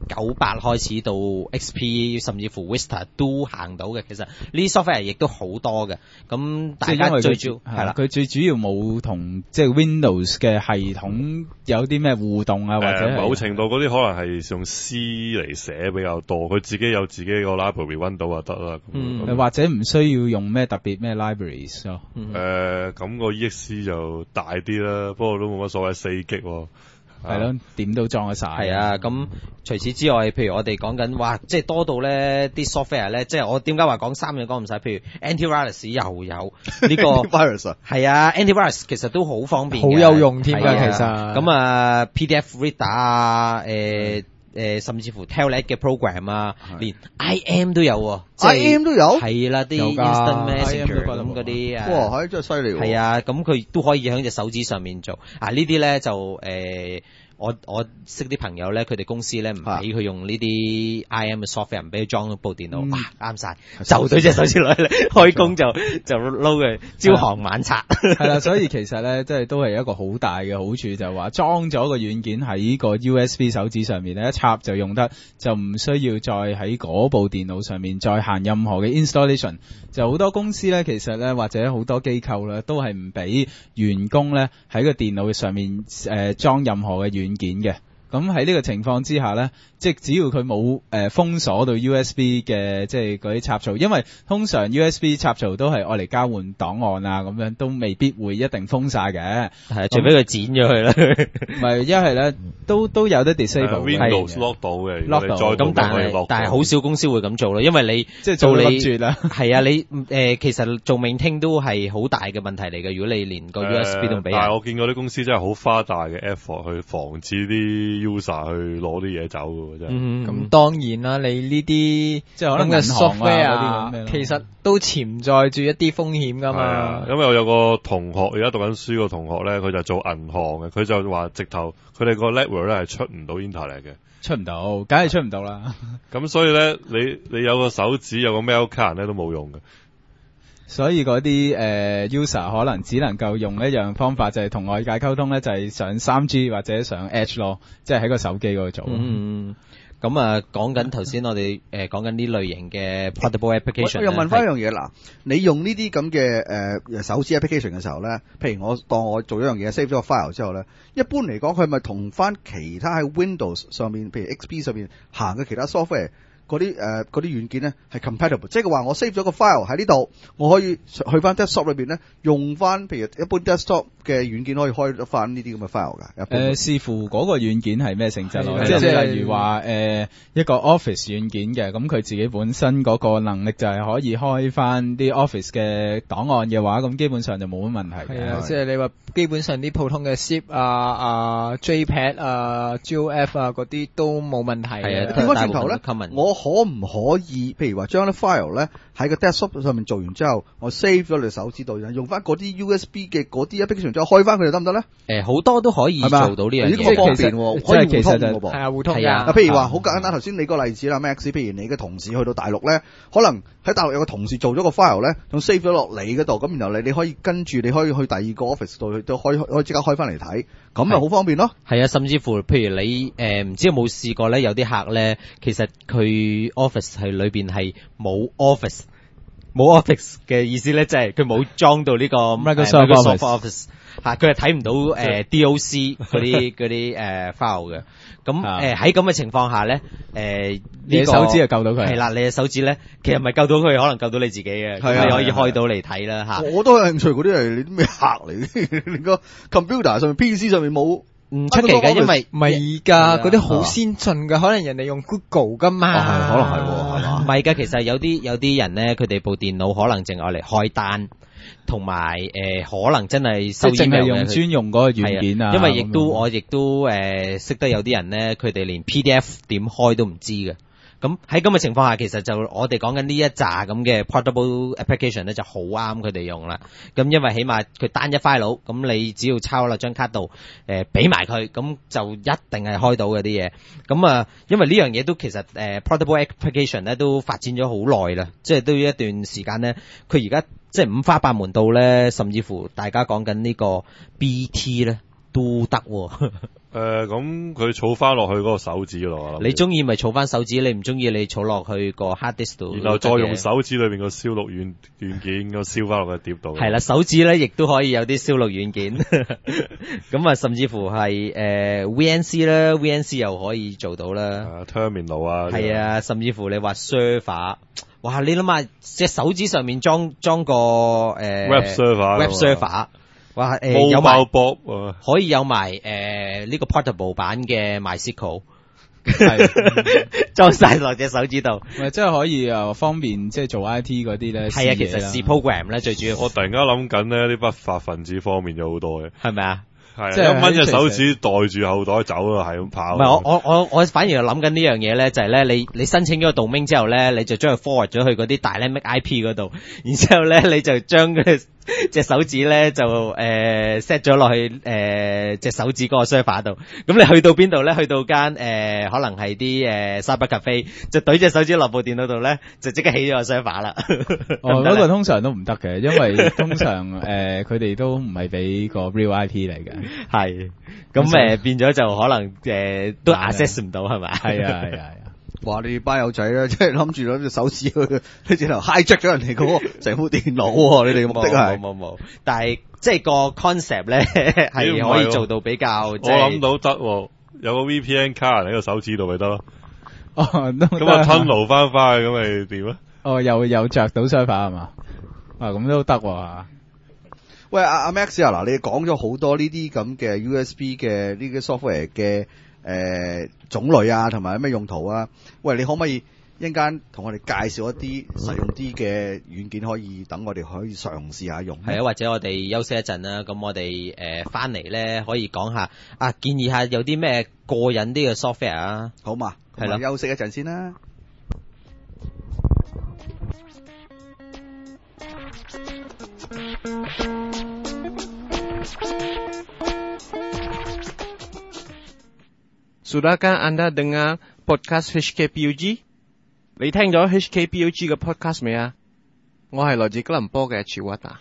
九八開始到 X P 甚至乎 Vista 都行到嘅。其實呢啲 software 亦都好多嘅。咁大家最主要係啦， 佢最主要冇同即係 Windows 嘅系統有啲咩互動啊，或者係、 呃、某程度嗰啲可能係用 C 嚟寫比較多，佢自己有自己個 library 揾到就得啦。 嗯，或者唔需要用咩特別咩 libraries 咯。 誒、呃，咁、個 E X E 就大啲啦，不過都冇乜所謂四 G 喎。 係咯，點都裝得晒。 係啊，咁除此之外，譬如我哋講緊，哇，即係多到咧啲 software 咧，即係我點解話講三樣講唔晒？譬如 antivirus 又有呢個 virus 係啊 ，antivirus 其實都好方便， 好有用添㗎， 啊、 其實。 咁啊 ，P D F reader 啊，誒、誒，甚至乎 Telnet 嘅 program 啊，連 I M 都有喎，即係 I M 都有， 係啦，啲 instant messenger 咁嗰啲啊， 哇，係真係犀利喎。 係啊，咁佢都可以喺隻手指上面做啊，呢啲咧就誒。呃我我識啲朋友咧，佢哋公司咧唔俾佢用呢啲 I M 嘅 software，唔俾佢裝部電腦，哇啱晒，就對隻手指落嚟開工就就撈佢朝行晚拆。 係啦，所以其實咧，即係都係一個好大嘅好處，就係話裝咗個軟件喺個 U S B 手指上面咧，一插就用得，就唔需要再喺嗰部電腦上面再行任何嘅 installation。就好多公司咧，其實咧或者好多機構咧，都係唔俾員工咧喺個電腦上面誒裝任何嘅軟件嘅。咁喺呢個情況之下咧，即係只要佢冇誒封鎖到 U S B 嘅即係嗰啲插槽，因為通常 U S B 插槽都係愛嚟交換檔案啊，咁樣都未必會一定封晒嘅。 係，除非佢剪咗佢啦。 唔係，一係咧都都有得 disable。 Windows lock 到嘅，lock 到。 咁但係但係好少公司會咁做咯，因為你即係做你住啦。 係啊，你誒、呃、其實做 maintain都係好大嘅問題嚟嘅。如果你連個 U S B 都唔俾人。 但係我見過啲公司真係好花大嘅 effort 去防止啲 user 去攞啲嘢走嘅，真係。 嗯， 咁當然啦，你呢啲即係可能嘅 software 啊， 其實都潛在住一啲風險噶嘛。 啊，因為我有個同學而家讀緊書個同學咧，佢就做銀行嘅，佢就話直頭佢哋個 network 咧係出唔到 internet 嘅， 出唔到，梗係出唔到啦。 咁所以咧，你你有個手指有個 mail card 咧都冇用嘅。 所以嗰啲誒 user 可能只能夠用一樣方法，就係、是、同外界溝通咧，就係、是、上三 G 或者上 Edge 咯，即係喺個手機嗰度做。 嗯，咁啊，講緊頭先我哋誒講緊呢類型嘅 portable application。 我又問翻一樣嘢嗱，你用呢啲咁嘅誒手指 application 嘅時候咧，譬如我當我做一樣嘢 save 咗個 file 之後咧，一般嚟講佢咪同翻其他喺 Windows 上面，譬如 X P 上面行嘅其他 software。嗰啲誒嗰啲軟件咧係 compatible，即係話我 save 咗個 file 喺呢度，我可以去翻 desktop 裏邊咧用翻，譬如一般 desktop 嘅軟件可以開得翻呢啲咁嘅 file 㗎。誒、呃， 視乎嗰個軟件係咩性質咯，即係例如話誒、呃、一個 Office 軟件嘅，咁佢自己本身嗰個能力就係可以開翻啲 Office 嘅檔案嘅話，咁基本上就冇乜問題嘅。 係啊，即係你話基本上啲普通嘅 zip 啊、啊 JPEG 啊、G O F 啊嗰啲都冇問題嘅。 係啊， 調翻轉頭咧，我可唔可以，譬如話將啲 file 咧喺個 desktop 上面做完之後，我 save 咗你手指度，用翻嗰啲 U S B 嘅嗰啲 application 之後開翻佢哋得唔得咧？ 誒，好多都可以做到呢樣嘢， 呢個方便喎，可以互通嘅噃。 係啊，互通係啊。 嗱，譬如話好簡單，頭先你個例子啦 ，Max，譬如你嘅同事去到大陸咧，可能喺大陸有個同事做咗個 file 咧，仲 save 咗落你嗰度，咁然後你你可以跟住你可以去第二個 office 度都可以可以即刻開翻嚟睇，咁咪好方便咯。 係啊，甚至乎譬如你誒唔知有冇試過咧，有啲客咧，其實佢 office 係裏邊係冇 office，冇 office 嘅意思咧，即係佢冇裝到呢個 Microsoft Office 嚇，佢係睇唔到誒 D O C 嗰啲嗰啲誒 file 嘅。咁誒喺咁嘅情況下咧，誒呢個手指就救到佢。 係啦，你嘅手指咧，其實唔係救到佢，可能救到你自己嘅，你可以開到嚟睇啦嚇。 我都有興趣嗰啲係你啲咩客嚟嘅？你個 computer 上面 P C 上面冇。 唔出奇嘅，因為唔係㗎，嗰啲好先進嘅，可能人哋用 Google 㗎嘛。 哦，係，可能係喎，係嘛？ 唔係㗎，其實有啲有啲人咧，佢哋部電腦可能淨係愛嚟開單，同埋誒可能真係收 email 嘅。 用專用嗰個軟件啊。 因為亦都我亦都誒識得有啲人咧，佢哋連 P D F 點開都唔知嘅。咁喺咁嘅情況下，其實就我哋講緊呢一紮咁嘅 portable application 咧，就好啱佢哋用啦。咁因為起碼佢單一 file，咁你只要抄落張卡度，誒俾埋佢，咁就一定係開到嗰啲嘢。咁啊，因為呢樣嘢都其實誒、呃、portable application 咧都發展咗好耐啦，即係都要一段時間咧。佢而家即係五花八門到咧，甚至乎大家講緊呢個 B T 咧都得喎。 誒，咁佢儲翻落去嗰個手指咯。 你中意咪儲翻手指，你唔中意你儲落去個 hard disk 度。 然後再用手指裏邊個燒錄軟軟件個燒翻落個碟度。 係啦，手指咧亦都可以有啲燒錄軟件。咁啊，甚至乎係誒、呃、V N C 啦 ，V N C 又可以做到啦。 啊 ，terminal 啊。 係啊，甚至乎你話 server， 哇！你諗下，隻手指上面裝裝個誒、呃、 web server，web server。哇！誒、呃、有埋 Bob， 可以有埋誒呢個 portable 版嘅 MySQL， 裝晒落隻手指度， 咪即係可以啊方便即係做 I T 嗰啲咧。 係啊，其實試 program 咧最主要。 我突然間諗緊咧，啲不法分子方面有好多嘅， 係咪啊？ 係即係一蚊隻手指袋住後袋走啊，係咁跑。 唔係我我我我反而又諗緊呢樣嘢咧，就係、是、咧你你申請咗個 domain 之後咧，你就將佢 forward 咗去嗰啲 dynamic I P 嗰度，然之後咧你就將佢隻手指咧就誒 set 咗落去誒隻、呃、手指嗰個 server 度。咁你去到邊度咧？去到間誒、呃、可能係啲誒 cyber cafe，就懟隻手指落部電腦度咧，就即刻起咗個 server 啦。 哦，嗰個通常都唔得嘅，因為通常誒佢哋都唔係俾個 real I P 嚟嘅。 係，咁誒、呃、變咗就可能誒、呃、都 access 唔到係咪？ 係啊係啊係啊！ 哇！你班友仔咧，即係諗住攞隻手指去，你直頭 hijack 咗人哋嗰個成部電腦喎！你哋嘅目的係冇冇冇，但係即係個 concept 咧係可以做到比較。我諗到得，有個 V P N 卡喺個手指度咪得咯。 哦， 咁啊吞爐翻翻去咁咪點啊？ 哦，又又着到 server 係嘛？啊，咁都得喎。 喂，阿阿 Max 啊，嗱，你講咗好多呢啲咁嘅 U S B 嘅呢啲 software 嘅誒、呃、種類啊，同埋咩用途啊？喂，你可唔可以一陣間同我哋介紹一啲實用啲嘅軟件，可以等我哋可以嘗試下用？ 係啊，或者我哋休息一陣啦，咁我哋誒翻嚟咧可以講下啊，建議下有啲咩過癮啲嘅 software 啊， 好嘛？係啦，休息一陣先啦。 Sudahkah Anda dengar podcast H K P U G？ 你聽咗 H K P U G 嘅 podcast 未啊？我係來自吉隆坡嘅 Chiwata。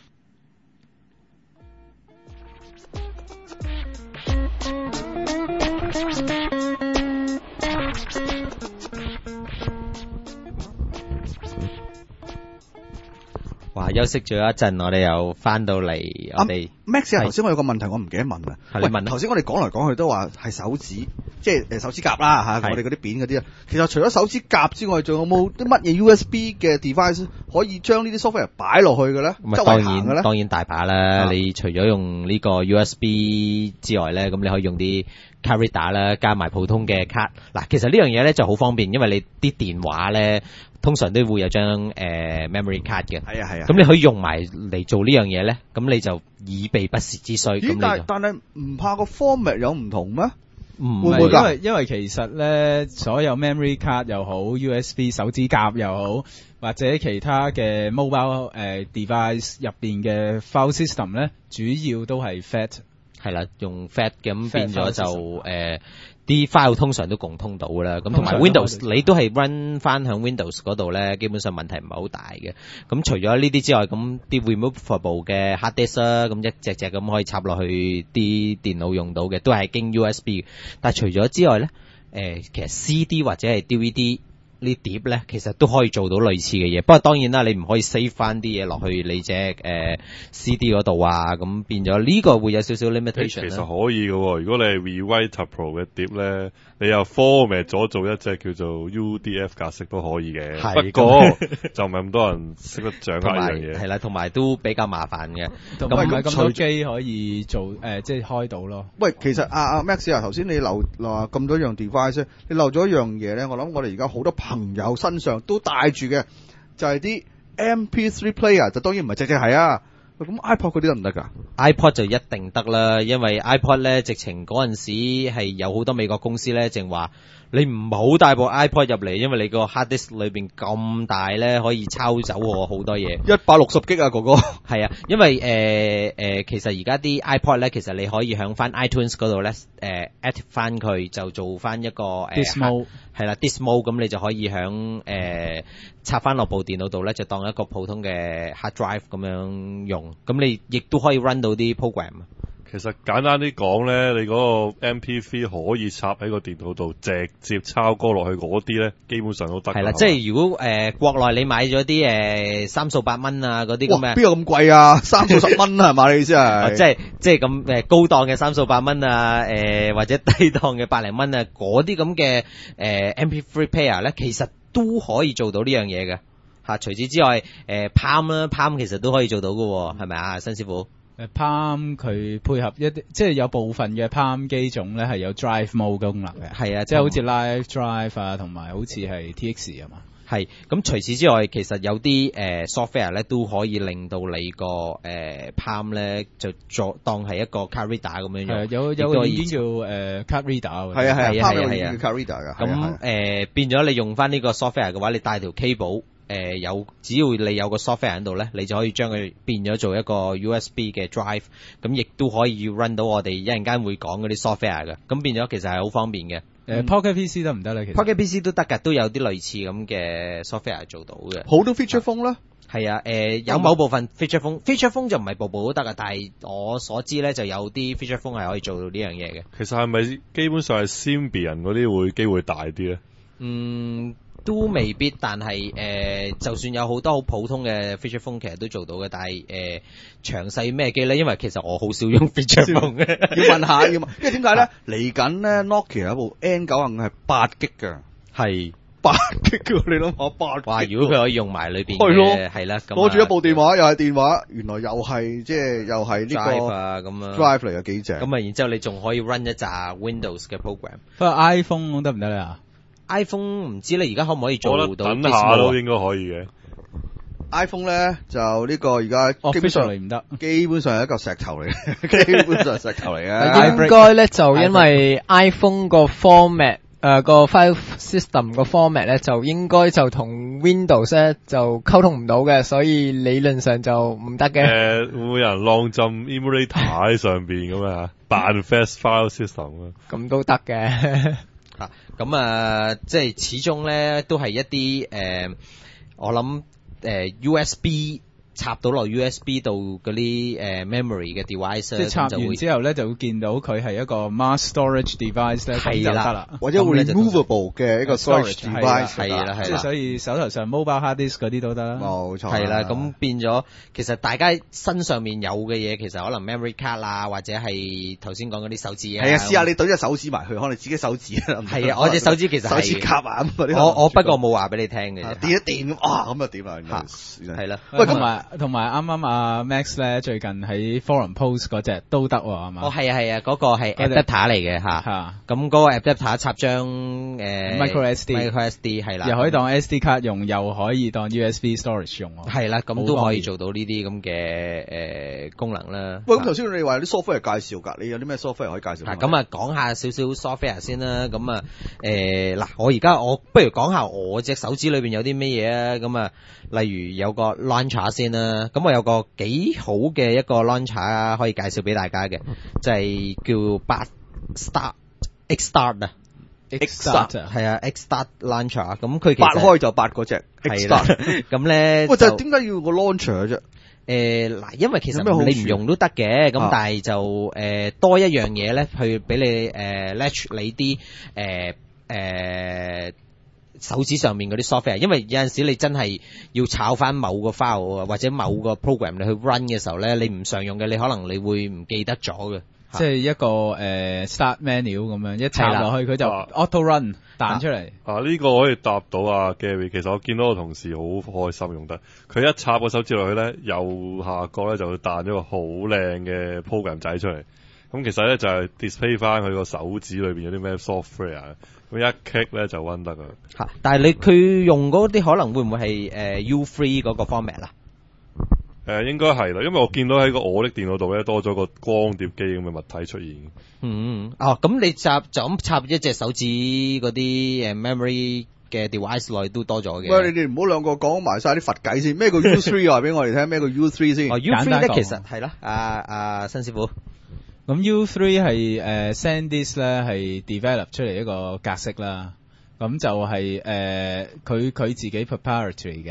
哇！休息咗一陣，我哋又翻到嚟，我哋、啊、 Max 啊，頭先我有個問題我唔記得問啊。 係你問啊？ 頭先我哋講嚟講去都話係手指，即係誒手指甲啦嚇，我哋嗰啲扁嗰啲啊。其實除咗手指甲之外，仲有冇啲乜嘢 U S B 嘅 device 可以將呢啲 software 擺落去嘅咧？周圍行嘅咧？ 當然大把啦。啊、你除咗用呢個 U S B 之外咧，咁你可以用啲 card reader 啦，加埋普通嘅卡。嗱，其實呢樣嘢咧就好方便，因為你啲電話咧。通常都會有張誒、呃、memory card 嘅， 係啊係啊， 咁你可以用埋嚟做呢樣嘢咧，咁你就以備不時之需。咁但但係唔怕個 format 有唔同咩？ 唔會唔會因為因為其實咧，所有 memory card 又好 ，U S B 手指甲又好，或者其他嘅 mobile 誒、呃、device 入邊嘅 file system 咧，主要都係 F A T。係啦，用 F A T 咁變咗就誒。啲 file 通常都共通到啦，咁同埋 Windows 你都係 run 翻響 Windows 嗰度咧，基本上問題唔係好大嘅。咁除咗呢啲之外，咁啲 removable 嘅 hard disk 啦，咁一隻隻咁可以插落去啲電腦用到嘅，都係經 U S B 嘅。但係除咗之外咧，誒、呃、其實 C D 或者係 D V D。呢碟咧，其實都可以做到類似嘅嘢，不過當然啦，你唔可以 save 翻啲嘢落去你隻誒、呃、C D 嗰度啊，咁變咗呢個會有少少 limitation。 其實可以嘅喎，如果你係 Rewriter Pro 嘅碟咧，你又 format 咗做一隻叫做 U D F 格式都可以嘅，不過就唔係咁多人識得掌握呢樣嘢。 係啦，同埋都比較麻煩嘅。 同埋唔係咁多機可以做誒、呃，即係開到咯。 喂，其實阿阿 Max 啊，頭先你漏話咁多樣 device，你漏咗一樣嘢咧，我諗我哋而家好多朋友身上都帶住嘅就係、是、啲 M P 三 player， 就當然唔係隻隻係啊。咁 iPod 嗰啲得唔得噶 ？iPod 就一定得啦，因為 iPod 咧直情嗰陣時係有好多美國公司咧，淨話你唔好帶部 iPod 入嚟，因為你個 hard disk 裏邊咁大咧，可以抄走我好多嘢。 一百六十 G 啊，哥哥。 係啊，因為誒誒、呃呃，其實而家啲 iPod 咧，其實你可以響翻 iTunes 嗰度咧，誒 add 翻佢就做翻一個誒。 Disk mode 係啦 ，disk mode 咁你就可以響誒、呃、插翻落部電腦度咧，就當一個普通嘅 hard drive 咁樣用。咁你亦都可以 run 到啲 program。 其實簡單啲講咧，你嗰個 M P 三 可以插喺個電腦度直接抄歌落去嗰啲咧，基本上都得。係啦， 即係如果誒、呃、國內你買咗啲誒三數八蚊啊嗰啲咁嘅， 邊有咁貴啊？三數十蚊啊係嘛？你意思係？ 即係即係咁誒高檔嘅三數八蚊啊，誒、呃、或者低檔嘅百零蚊啊，嗰啲咁嘅誒 M P 三 player 咧，其實都可以做到呢樣嘢嘅嚇。除此之外，誒、呃、Palm 啦 ，Palm 其實都可以做到嘅，係咪啊，新師傅？ 誒 Palm 佢配合一啲，即係有部分嘅 Palm 機種咧係有 Drive Mode 功能嘅， 係啊， 即係好似 Live Drive 啊，同埋好似係 T X 啊嘛。 係咁，除此之外，其實有啲誒、呃、software 咧都可以令到你個誒、呃、Palm 咧就作當係一個 card reader 咁樣樣。 有有個已經叫誒、呃、card reader。 係啊係啊係啊係啊，叫 card reader 㗎。 咁誒變咗你用翻呢個 software 嘅話，你帶條 cable。誒、呃、有，只要你有個 software 喺度咧，你就可以將佢變咗做一個 U S B 嘅 drive，咁亦都可以 run 到我哋一陣間會講嗰啲 software 嘅，咁變咗其實係好方便嘅。誒、 嗯、Pocket P C 得唔得咧？其實 Pocket P C 都得㗎，都有啲類似咁嘅 software 做到嘅。 好多 feature phone 啦。 係啊，誒、呃、有某部分 feature phone，feature phone 就唔係部部都得㗎，但係我所知咧就有啲 feature phone 係可以做到呢樣嘢嘅。 其實係咪基本上係 Symbian 嗰啲會機會大啲咧？ 嗯。都未必，但係誒、呃，就算有好多好普通嘅 feature phone，其實都做到嘅。但係誒，詳細咩機咧？因為其實我好少用 feature phone 嘅， 要問下，要問，因為點解咧？嚟緊咧 Nokia 有部 N 九十五係八 G 嘅， 係八 G 嘅，你諗下八 G。 哇！如果佢可以用埋裏邊嘅，係啦， 攞住一部電話又係電話，原來又係即係又係呢個 drive 啊咁啊 drive 嚟嘅幾正。 咁啊，然之後你仲可以 run 一紮 Windows 嘅 program。 不過 iPhone 得唔得咧 ？iPhone 唔知你而家可唔可以做到？ 等下都應該可以嘅。 iPhone 咧就呢個而家基本上唔得， 基本上係一個石頭嚟嘅，基本上係石頭嚟嘅。 應該咧就因為 iPhone 個 format 誒個 file system 個 format 咧就應該就同 Windows 咧就溝通唔到嘅，所以理論上就唔得嘅。 誒，會唔會有人晾浸 emulator 喺上邊咁啊？扮 fast file system 啊？ 咁都得嘅。 啊，咁啊，即係始終咧都係一啲誒、呃，我諗誒、呃、U S B 插到落 U S B 度嗰啲誒 memory 嘅 device， 即係插完之後咧就會見到佢係一個 mass storage device 咧，咁就得啦， 或者會 removable 嘅一個 storage device， 係啦係啦， 即係所以手頭上 mobile hard disk 嗰啲都得啦， 冇錯， 係啦，咁變咗其實大家身上面有嘅嘢，其實可能 memory card 啊，或者係頭先講嗰啲手指啊， 係啊，試下你懟隻手指埋去，可能自己手指啊， 係啊，我隻手指其實手指甲啊咁啲， 我我不過冇話俾你聽嘅， 電一電咁啊咁啊點啊， 係啦， 喂同埋同埋啱啱啊 Max 咧最近喺 forum post 嗰隻都得喎，係嘛？ 哦係啊係啊，嗰個係 adapter 嚟嘅嚇，咁嗰個 adapter 插張誒 micro S D，micro S D 係啦， 又可以當 S D 卡用，又可以當 U S B storage 用喎。 係啦，咁都可以做到呢啲咁嘅誒功能啦。 喂，咁頭先你話有啲 software 介紹㗎，你有啲咩 software 可以介紹？ 咁啊講下少少 software 先啦。咁啊誒嗱，我而家我不如講下我隻手指裏邊有啲咩嘢啊。咁啊，例如有個 launcher 先啦。咁我有個幾好嘅一個 launcher 可以介紹俾大家嘅，就係叫八 start X start 啊。 X start 係啊 X start launcher。咁佢八開就八嗰隻 X start。 咁咧， 喂，就係點解要個 launcher 啫？ 誒嗱，因為其實你唔用都得嘅，咁但係就誒多一樣嘢咧，去俾你誒 latch 你啲誒誒手指上面嗰啲 software，因為有陣時你真係要炒翻某個 file 或者某個 program 你去 run 嘅時候咧，你唔常用嘅，你可能你會唔記得咗嘅。 即係一個誒、呃、start menu 咁樣，一插落去佢就 auto run 彈出嚟。 啊，呢、這個可以答到啊 Gary。其實我見到個同事好開心用得，佢一插個手指落去咧，右下角咧就會彈咗個好靚嘅 program 仔出嚟。咁其實咧就係、是、display 翻佢個手指裏邊有啲咩 software，咁一 click 咧就 run 得噶。 嚇！但係你佢用嗰啲可能會唔會係誒、呃、U 三 嗰個 format 啦？ 誒、呃，應該係啦，因為我見到喺個我的電腦度咧多咗個光碟機咁嘅物體出現。 嗯，哦，咁你插就咁插一隻手指嗰啲誒 memory 嘅 device 內都多咗嘅。 喂，你哋唔好兩個講埋晒啲佛偈先。咩叫 U 三 話俾我哋聽？咩叫 U 三先？ 哦 ，U 三咧其實係啦，阿阿新師傅。 咁 U 三係誒 SanDisk 咧係 develop 出嚟一個格式啦。咁就係誒佢佢自己 proprietary 嘅。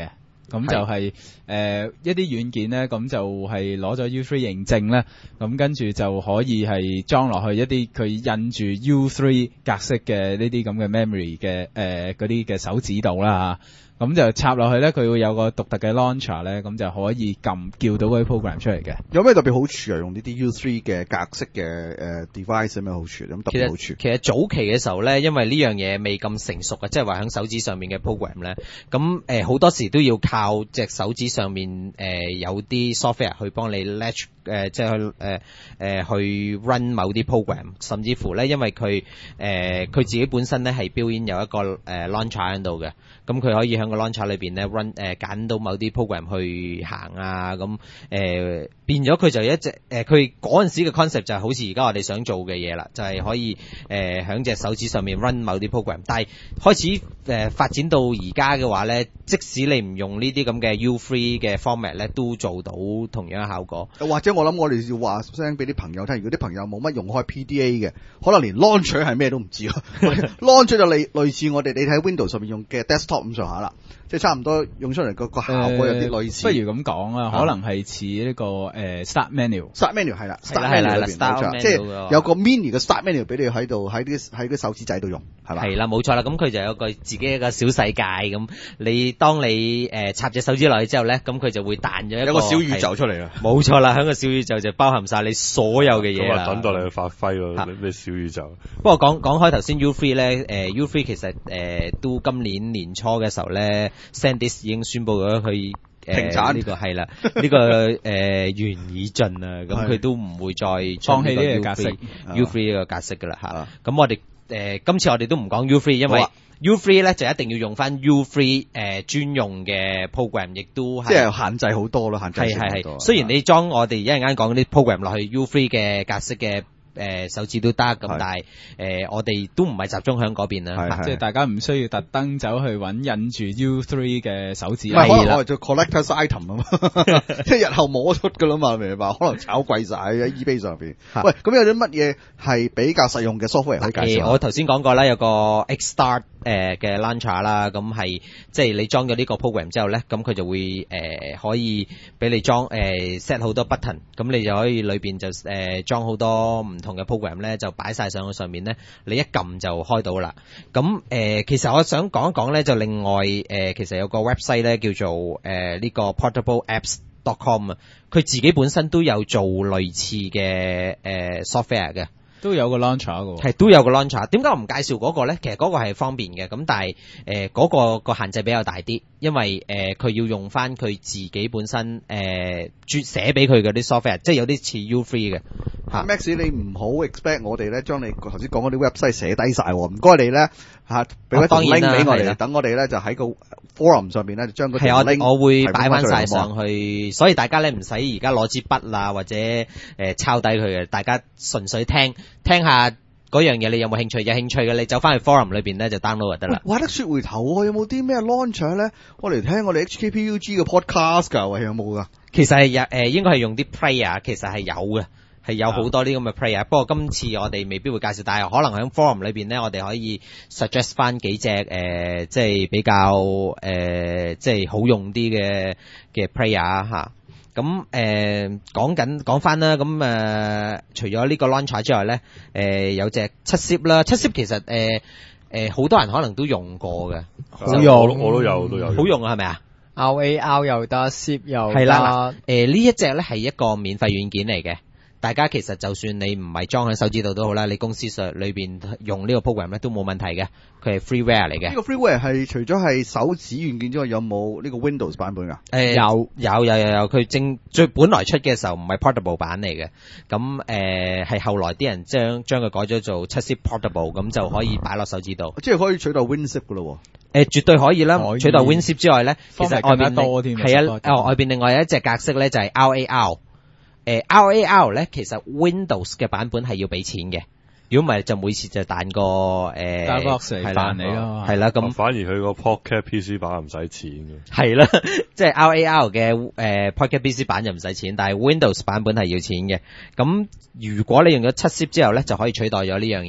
咁就係、是、誒、呃、一啲軟件咧，咁就係攞咗 U 三 認證咧，咁跟住就可以係裝落去一啲佢印住 U 三 格式嘅呢啲咁嘅 memory 嘅誒嗰啲嘅手指度啦嚇。咁就插落去咧，佢會有個獨特嘅 launcher 咧，咁就可以撳叫到嗰啲 program 出嚟嘅。 有咩特別好處啊？用呢啲 U 三 嘅格式嘅誒 device 有咩好處？有咩特別好處？ 其實其實早期嘅時候咧，因為呢樣嘢未咁成熟啊，即係話喺手指上面嘅 program 咧，咁誒好多時都要靠隻手指上面誒、呃、有啲 software 去幫你 latch 誒、呃，即係去誒誒去 run 某啲 program， 甚至乎咧，因為佢誒佢自己本身咧係 built in 有一個誒、呃、launcher 喺度嘅，咁佢可以喺個 launcher 裏邊咧 run 誒揀到某啲 program 去行啊，咁誒、呃、變咗佢就一隻誒佢嗰陣時嘅 concept 就係好似而家我哋想做嘅嘢啦，就係、是、可以誒喺隻手指上面 run 某啲 program， 但係開始誒、呃、發展到而家嘅話咧，即使你唔用呢啲咁嘅 U 三 嘅 format 咧，都做到同樣嘅效果。 或者我諗我哋要話聲俾啲朋友聽，如果啲朋友冇乜用開 P D A 嘅，可能連 launcher 係咩都唔知啊。launcher 就類類似我哋你睇 Windows 上面用嘅 desktop 咁上下啦。即係差唔多用出嚟個個效果有啲類似， 呃、不如咁講啊，可能係似呢個誒、呃、start menu。start menu 係啦，start menu 裏邊冇錯，即係有個 mini 嘅 start menu 俾你喺度喺啲喺啲手指仔度用，係嘛？ 係啦，冇錯啦。咁佢就有個自己一個小世界咁。你當你誒、呃、插隻手指落去之後咧，咁佢就會彈咗一個有個小宇宙出嚟啦。 冇錯啦，喺個小宇宙就包含晒你所有嘅嘢啦。 等到你去發揮咯，咩小宇宙？ 不過講講開頭先 U 三 咧，誒 U 三其實誒、呃、都今年年初嘅時候咧 ，SanDisk 已經宣布咗佢停產呢個係啦，呢、這個誒緣已盡啊，咁佢都唔會再放棄呢個格式 U 三呢個格式噶啦吓。咁我哋誒、呃、今次我哋都唔講 U 三，因為 U 三咧就一定要用翻 U 三誒專用嘅 program， 亦都係即係限制好多咯，限制係係係。雖然你裝我哋一陣間講嗰啲 program 落去 U 三嘅格式嘅。誒、呃、手指都得咁，但係誒、呃、我哋都唔係集中喺嗰邊啦， 即係大家唔需要特登走去揾印住 U 三嘅手指。 唔係，可能我係做 collector's item 啊嘛，即係日後摸出噶啦嘛，明唔明白？可能炒貴晒喺 eBay 上邊。喂，咁有啲乜嘢係比較實用嘅 software 可以介紹、 呃？我頭先講過啦，有個 Xstart 誒嘅 launcher 啦，咁係即係你裝咗呢個 program 之後咧，咁佢就會誒、呃、可以俾你裝誒 set 好多 button， 咁你就可以裏邊就誒裝好多唔同嘅 program 咧，就擺晒上去上面咧，你一撳就開到啦。咁誒、呃，其實我想講一講咧，就另外誒、呃，其實有個 website 咧叫做誒呢、呃這個 portable apps dot com 啊，佢自己本身都有做類似嘅誒、呃、software 嘅。 都有個 launcher 嘅， 係都有個 launcher。點解我唔介紹嗰個咧？其實嗰個係方便嘅，咁但係誒嗰個個限制比較大啲，因為誒佢、呃、要用翻佢自己本身誒專寫俾佢嗰啲 software， 即係有啲似 U 三 嘅。嚇 Max， 你唔好 expect 我哋咧將你頭先講嗰啲 website 寫低晒，唔該你咧嚇俾一條 link 俾我哋，等我哋咧就喺個 forum 上邊咧就將嗰條 link 我我會擺翻晒上去，所以大家咧唔使而家攞支筆啊或者誒、呃、抄低佢嘅，大家純粹聽。聽下嗰樣嘢，你有冇興趣？有興趣嘅，你走翻去 forum 裏邊咧就 download 就得啦。 話得說回頭喎，有冇啲咩 launcher 咧？我嚟聽我哋 H K P U G 嘅 podcast 㗎，喂，有冇㗎？ 其實係有誒，應該係用啲 player， 其實係有嘅，係有好多啲咁嘅 player。不過今次我哋未必會介紹，但係可能喺 forum 裏邊咧，我哋可以 suggest 翻幾隻誒、呃，即係比較誒、呃，即係好用啲嘅嘅 player 嚇。咁誒講緊講翻啦，咁誒、呃、除咗呢個 launcher 之外咧，誒、呃、有隻七 zip 啦，七 zip其實誒誒好多人可能都用過嘅， 好用， 我都有都有， 好用啊，係咪啊 ？R A R 又得 ，zip 又得。 係啦，誒呢一隻咧係一個免費軟件嚟嘅。大家其實就算你唔係裝喺手指度都好啦，你公司上裏邊用呢個 program 咧都冇問題嘅，佢係 freeware 嚟嘅。 呢個 freeware 係除咗係手指軟件之外，有冇呢個 Windows 版本㗎？ 誒有有有有有，佢正最本來出嘅時候唔係 portable 版嚟嘅，咁誒係後來啲人將將佢改咗做七 zip portable，咁就可以擺落手指度。 即係可以取代 WinZip 㗎咯喎。 誒絕對可以啦，取代 WinZip 之外咧，其實外邊多添係啊，哦外邊另外有一隻格式咧就係 R A R。誒 R A R 咧，其實 Windows 嘅版本係要俾錢嘅，如果唔係就每次就彈個誒， 彈 box 嚟彈你咯， 係啦咁。 反而佢個 Pocket P C 版唔使錢嘅。 係啦，即係 R A R 嘅誒、呃、Pocket P C 版就唔使錢，但係 Windows 版本係要錢嘅。咁如果你用咗七 zip 之後咧，就可以取代咗呢樣嘢啦。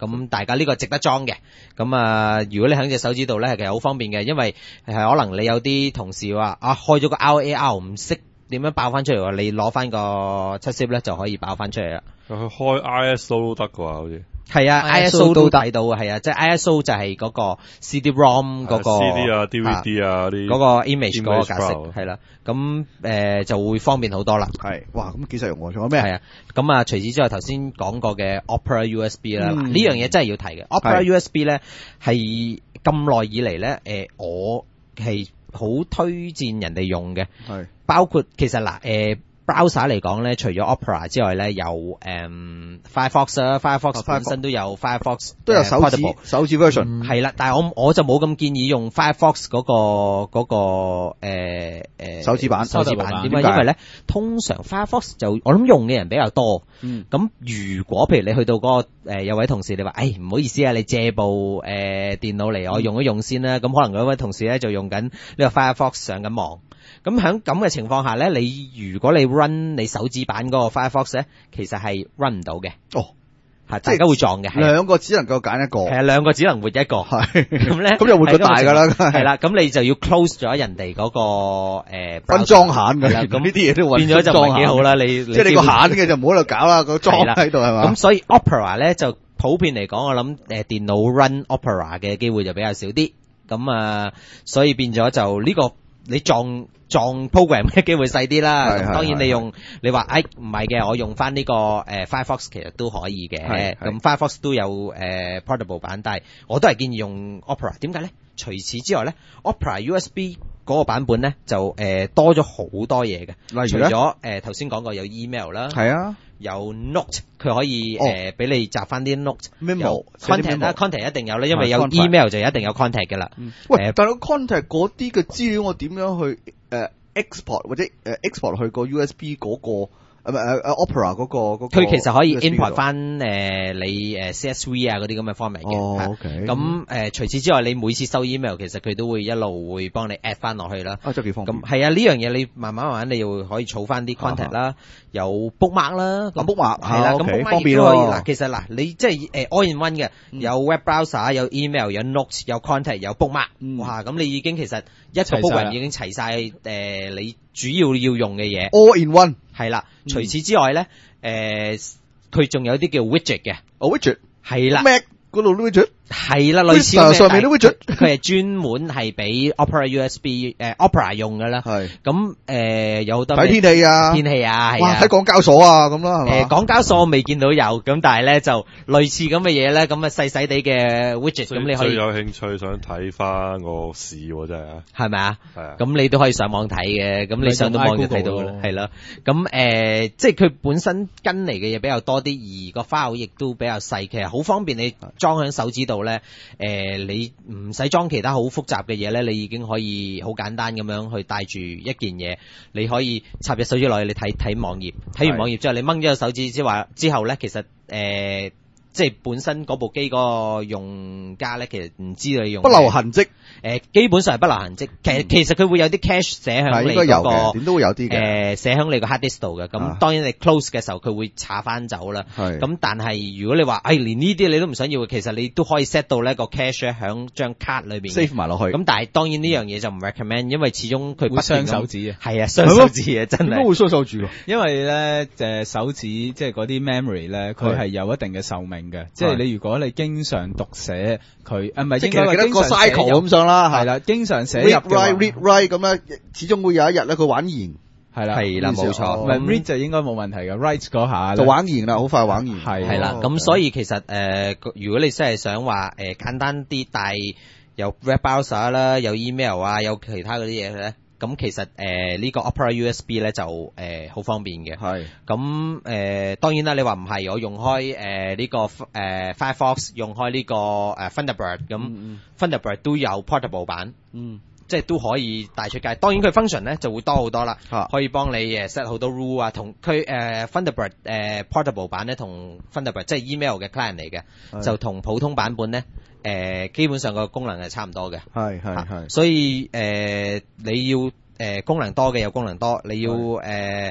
咁大家呢個值得裝嘅。咁啊，如果你喺隻手指度咧，其實好方便嘅，因為係可能你有啲同事話啊開咗個 R A R 唔識點樣爆翻出嚟喎，你攞翻個七 zip 咧就可以爆翻出嚟啦。 佢開 I S O 都得㗎好似。 係啊 ，I S O 都睇到啊，係啊，即係 I S O 就係嗰個 C D-ROM 嗰個 C D 啊、D V D 啊啲嗰個 image 嗰個格式係啦，咁誒就會方便好多啦。 係，哇，咁幾實用喎！仲有咩？ 係啊，咁啊，除此之外，頭先講過嘅 Opera U S B 啦，呢嗯樣嘢真係要提嘅。Opera U S B 咧係咁耐以嚟咧，誒，我係好推薦人哋用嘅， 係包括其實嗱誒。browser 嚟講咧，除咗 Opera 之外咧，有誒、嗯、Firefox 啦 ，Firefox、啊、本身都有 Firefox 都有手指、呃、手指 version，係、 嗯、啦。但係我我就冇咁建議用 Firefox 嗰、那個嗰、那個誒誒、呃、手指版手指版。點解？因為咧，通常 Firefox 就我諗用嘅人比較多。 嗯。 咁如果譬如你去到嗰、那個誒、呃、有位同事，你話誒唔好意思啊，你借部誒、呃、電腦嚟，我用一用先啦。咁、嗯、可能嗰位同事咧就用緊呢個 Firefox 上緊網。咁喺咁嘅情況下咧，你如果你 run 你手指版嗰個 Firefox 咧，其實係 run 唔到嘅。 哦， 係大家會撞嘅。 兩個只能夠揀一個。係啊，兩個只能活一個。係。咁咧， 咁就活咗大㗎啦。 係啦，咁你就要 close 咗人哋嗰、那個誒。分、 呃、裝閒㗎啦。咁呢啲嘢都變咗就唔係幾好啦。你即係你個閒嘅就唔好喺度搞啦，個裝喺度係嘛？ 咁所以 Opera 咧就普遍嚟講，我諗誒電腦 run Opera 嘅機會就比較少啲。咁啊，所以變咗就呢、這個你撞。撞 program 嘅機會細啲啦，咁當然你用你話誒唔係嘅，我用翻呢、這個誒、呃、Firefox 其實都可以嘅，咁 Firefox 都有誒、呃、portable 版，但係我都係建議用 Opera。點解咧？除此之外咧 ，Opera U S B 嗰個版本咧就誒、呃、多咗好多嘢嘅，例如除咗誒頭先講過有 email 啦， 係啊， 有 note 佢可以誒俾、呃、你集翻啲 note，memo contact 啦 contact 一定有啦，因為有 email 就一定有 contact 嘅啦。 嗯、喂，呃、但係 contact 嗰啲嘅資料我點樣去誒、呃、export 或者誒 export 去個 U S B 嗰、那個？誒唔係誒 Opera 嗰個嗰個，佢其實可以 import 翻誒你誒 C S V 啊嗰啲咁嘅 format 嘅。哦 OK。咁誒除此之外，你每次收 email 其實佢都會一路會幫你 add 翻落去啦。啊，真係幾方便。咁係啊，呢樣嘢你慢慢慢慢你又可以儲翻啲 contact 啦，有 bookmark 啦。咁 bookmark 係啦，咁 bookmark 方便咯。嗱，其實嗱，你即係誒 all in one 嘅，有 web browser，有 email，有 notes，有 contact，有 bookmark。哇，咁你已經其實一個 program 已經齊晒誒你主要要用嘅嘢。All in one。係啦，除此之外咧，誒、呃，佢仲有啲叫 widget 嘅，哦 widget 係啦 ，Mac 嗰度 widget 係啦，類似嘅上面啲 widget，佢係專門係俾 Opera U S B 誒、呃、Opera 用嘅啦。係咁誒，有好多睇天氣啊，天氣啊，係啊，睇港交所啊咁啦，係嘛？誒，港交所我未見到有，咁但係咧就類似咁嘅嘢咧，咁啊細細地嘅 widget，咁你可以最有興趣想睇翻個市喎，真係啊，係咪啊？係啊，咁你都可以上網睇嘅，咁你上到網就睇到啦，係啦。咁誒、呃，即係佢本身跟嚟嘅嘢比較多啲，而個 file 亦都比較細，其實好方便你裝喺手指度咧。誒、呃，你唔使裝其他好複雜嘅嘢咧，你已經可以好簡單咁樣去帶住一件嘢，你可以插隻手指落去，你睇睇網頁，睇完網頁之後，你掹咗個手指之話之後咧，其實誒。呃即係本身嗰部機嗰個用家咧，其實唔知道你用不留痕跡。誒、呃，基本上係不留痕跡。其實、嗯、其實佢會有啲 cache 寫響你嗰、那個，點都會有啲嘅。誒、呃，寫響你個 hard disk 度嘅。咁、啊、當然你 close 嘅時候，佢會查翻走啦。係。咁但係如果你話，誒、哎、連呢啲你都唔想要，其實你都可以 set 到呢個 cache 響張卡裏邊 save 埋落去。咁但係當然呢樣嘢就唔 recommend，因為始終佢會傷手指啊。係啊，傷手指啊，真係。點解會傷手指啊？因為咧，誒手指即係嗰啲 memory 咧，佢係有一定嘅壽命。嘅，即係你如果你經常讀寫佢，誒唔係應該話經常寫個 cycle 咁上啦，係啦，經常寫入 read write read write 咁樣，始終會有一日咧佢玩完，係啦，係啦，冇錯，唔係 read 就應該冇問題嘅 write 嗰下就玩完啦，好快玩完，係係啦，咁所以其實誒、呃，如果你真係想話誒、呃、簡單啲，但係有 web browser 啦，有 email 啊，有其他嗰啲嘢咧。咁其實誒呢、呃這個 Opera U S B 咧就誒好、呃、方便嘅。係。咁誒、呃、當然啦，你話唔係我用開誒呢、呃這個誒、呃、Firefox 用開呢、這個誒、呃、Thunderbird 咁、嗯、Thunderbird 都有 portable 版。嗯。即係都可以帶出街。當然佢 function 咧就會多好多啦。啊。可以幫你誒 set 好多 rule 啊，同佢誒 Thunderbird 誒 portable 版咧同 Thunderbird 即係 email 嘅 client 嚟嘅，就同普通版本咧。誒、呃，基本上個功能係差唔多嘅，係係係，所以誒、呃、你要誒、呃、功能多嘅有功能多，你要誒誒、呃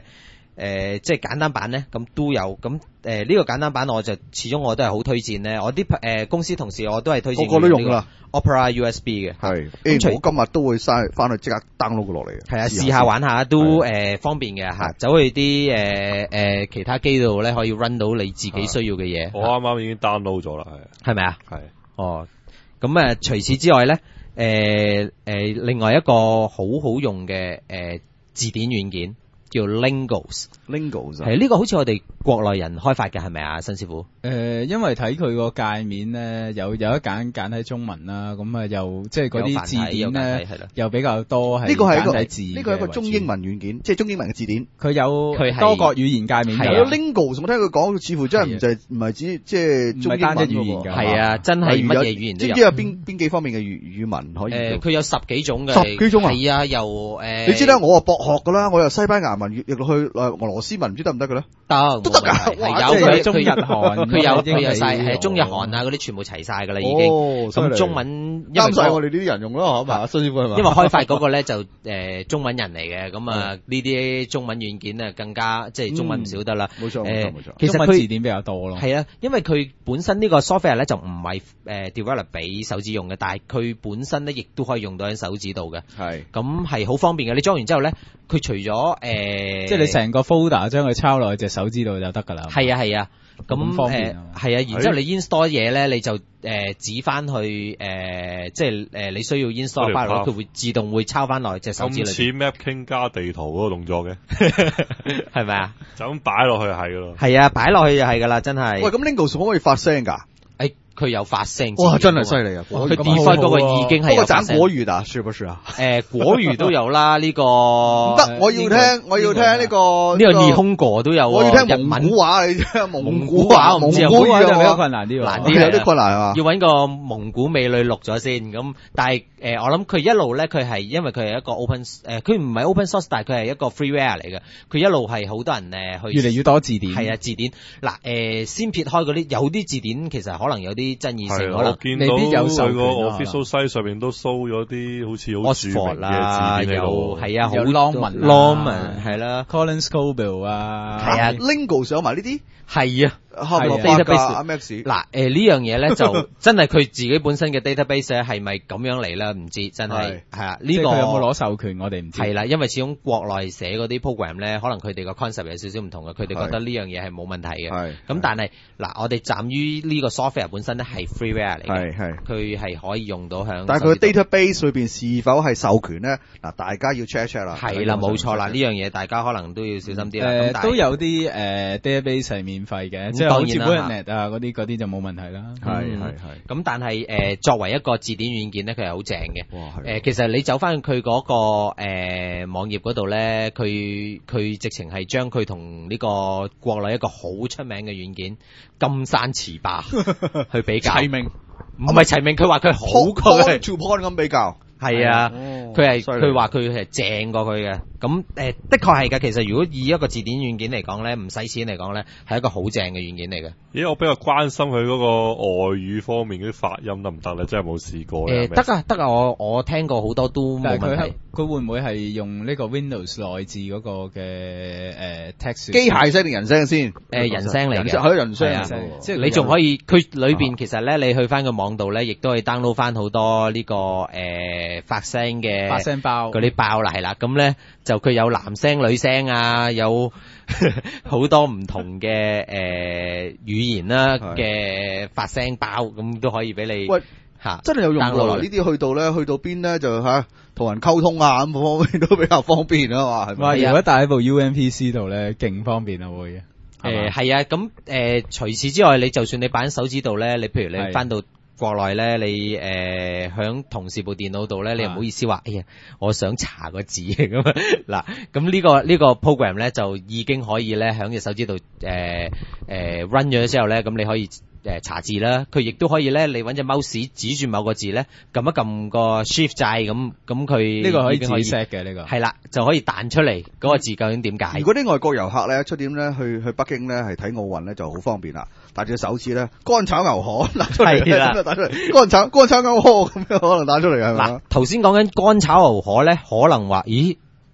誒即係簡單版咧，咁都有。咁誒呢個簡單版我就始終我都係好推薦咧。我啲誒、呃、公司同事我都係推薦。 個個都用啦 ，Opera U S B 嘅。 係，誒我今日都會曬翻去即刻 download 佢落嚟嘅。 係啊，試下玩下都誒、呃、方便嘅嚇，走去啲誒誒其他機度咧可以 run 到你自己需要嘅嘢。 我啱啱已經 download 咗啦，係。 係咪啊？ 係。 哦，咁誒、呃、除此之外咧，誒、呃、誒、呃、另外一個好好用嘅誒、呃、字典軟件叫 Lingos。Lingos 係呢個好似我哋國內人開發嘅係咪啊，新師傅？ 誒、呃，因為睇佢個界面咧，有有一揀簡體中文啦，咁啊又即係嗰啲字典咧，又比較多係簡體字。 呢個係一個中英文軟件，即係中英文嘅字典。 佢有多國語言界面。 係啊 Lingos 我聽佢講，似乎真係唔就係唔係指即係中英文語言㗎。 係啊，真係乜嘢語言都有。 知唔知有邊邊幾方面嘅語語文可以？ 誒，佢有十幾種嘅。 十幾種啊？ 係啊，由誒。 你知啦，我啊博學㗎啦，我由西班牙文譯落去誒俄羅斯文，唔知得唔得嘅咧？ 得， 都得㗎。 係有佢中日韓， 佢有佢有晒係中日韓啊嗰啲全部齊晒㗎啦已經。咁中文啱晒我哋呢啲人用咯，係嘛？新師傅係嘛？ 因為開發嗰個咧就誒中文人嚟嘅，咁啊呢啲中文軟件啊更加即係中文唔少得啦。 冇錯冇錯冇錯。 其實佢字典比較多咯。 係啊，因為佢本身呢個 software 咧就唔係誒 develop 俾手指用嘅，但係佢本身咧亦都可以用到喺手指度嘅。係。咁係好方便嘅，你裝完之後咧，佢除咗誒， 即係你成個 folder 將佢抄落去隻手指度就得㗎啦。 係啊係啊。咁誒係啊，然之後你 install 嘢咧，你就誒指翻去誒，即係誒你需要 install 翻落，佢會自動會抄翻落隻手指裏邊。咁似 Map King 加地圖嗰個動作嘅， 係咪啊？ 就咁擺落去係㗎咯。 係啊，擺落去就係㗎啦，真係。 喂，咁 Lingos 可唔可以發聲㗎？ 誒，佢有發聲。 哇，真係犀利啊！ 佢 default 嗰個已經係有發聲。 不過斬果魚啊，是不是啊？ 誒，果魚都有啦，呢個。 唔得，我要聽，我要聽呢個。 呢個二空國都有。 我要聽蒙古話，你聽蒙古話，蒙古語就比較困難啲喎。 難啲， 有啲困難係嘛？ 要揾個蒙古美女錄咗先，咁但係誒，我諗佢一路咧，佢係因為佢係一個 open 誒，佢唔係 open source，但係佢係一個 freeware 嚟嘅。佢一路係好多人誒去。 越嚟越多字典。 係啊，字典嗱誒，先撇開嗰啲，有啲字典其實可能有啲爭議性，可能未必有授權啊。我見到 official site 上面都 show 咗啲好似好著名嘅字典喺度。 係啊， 有 Longman、 Longman 係啦 ，Colin Scoville 啊， 係啊 ，Lingos 上埋呢啲。 係啊。 database 阿 Max 嗱誒呢樣嘢咧就真係佢自己本身嘅 database 咧係咪咁樣嚟咧？唔知真係係啊呢個佢有冇攞授權我哋唔知。 係啦，因為始終國內寫嗰啲 program 咧，可能佢哋個 concept 有少少唔同嘅，佢哋覺得呢樣嘢係冇問題嘅。係咁，但係嗱，我哋鑑於呢個 software 本身咧係 freeware 嚟嘅，係佢係可以用到響。 但係佢 database 裏邊是否係授權咧？嗱，大家要 check check 啦。 係啦，冇錯啦，呢樣嘢大家可能都要小心啲啦。 誒，都有啲誒 database 係免費嘅。即係好似 Wordnet 啊嗰啲嗰啲就冇問題啦。 係係係。 咁但係誒作為一個字典軟件咧，佢係好正嘅。 哇誒其實你走翻佢嗰個誒網頁嗰度咧，佢佢直情係將佢同呢個國內一個好出名嘅軟件金山詞霸去比較。齊名。唔係齊名，佢話佢好過佢。 two point 咁比較。 係啊，佢係佢話佢係正過佢嘅，咁誒、呃、的確係㗎。其實如果以一個字典軟件嚟講咧，唔使錢嚟講咧，係一個好正嘅軟件嚟嘅。 咦，我比較關心佢嗰個外語方面嗰啲發音得唔得咧？真係冇試過咧。 誒得啊得啊，我我聽過好多都冇問題。 佢會唔會係用呢個 Windows 內置嗰個嘅誒、呃、text？ 機械聲定人聲先？誒、 呃、人聲嚟嘅， 係人聲啊！ 即係你仲可以，佢裏邊其實咧，你去翻個網度咧，亦都可以 download 翻好多呢、這個誒、呃、發聲嘅發聲包嗰啲包啦，係啦。咁咧就佢有男聲女聲啊，有好多唔同嘅誒、呃、語言啦嘅發聲包，咁都可以俾你。喂吓， 真係有用喎！呢啲去到咧，去到邊咧就吓同人溝通啊，咁方面都比較方便啊嘛，係咪？ 如果帶喺部 U M P C 度咧，勁方便啊會嘅。 誒係啊，咁誒除此之外，你就算你擺喺手指度咧，你譬如你翻到國內咧，你誒響同事部電腦度咧，你又唔好意思話，哎呀，我想查個字咁啊嗱，咁呢個呢個 program 咧就已經可以咧響隻手指度誒誒 run 咗之後咧，咁你可以。誒查字啦，佢亦都可以咧，你揾隻 mouse 指住某個字咧，撳一撳個 shift 掣咁，咁佢呢個可以自己 set 嘅呢個， 係啦，就可以彈出嚟嗰個字究竟點解？ 如果啲外國遊客咧出點咧去去北京咧係睇奧運咧就好方便啦，帶住手指咧乾炒牛河彈出嚟，係啦，彈出嚟乾炒乾炒牛河咁樣可能彈出嚟係咪？ 嗱，頭先講緊乾炒牛河咧，可能話咦？唔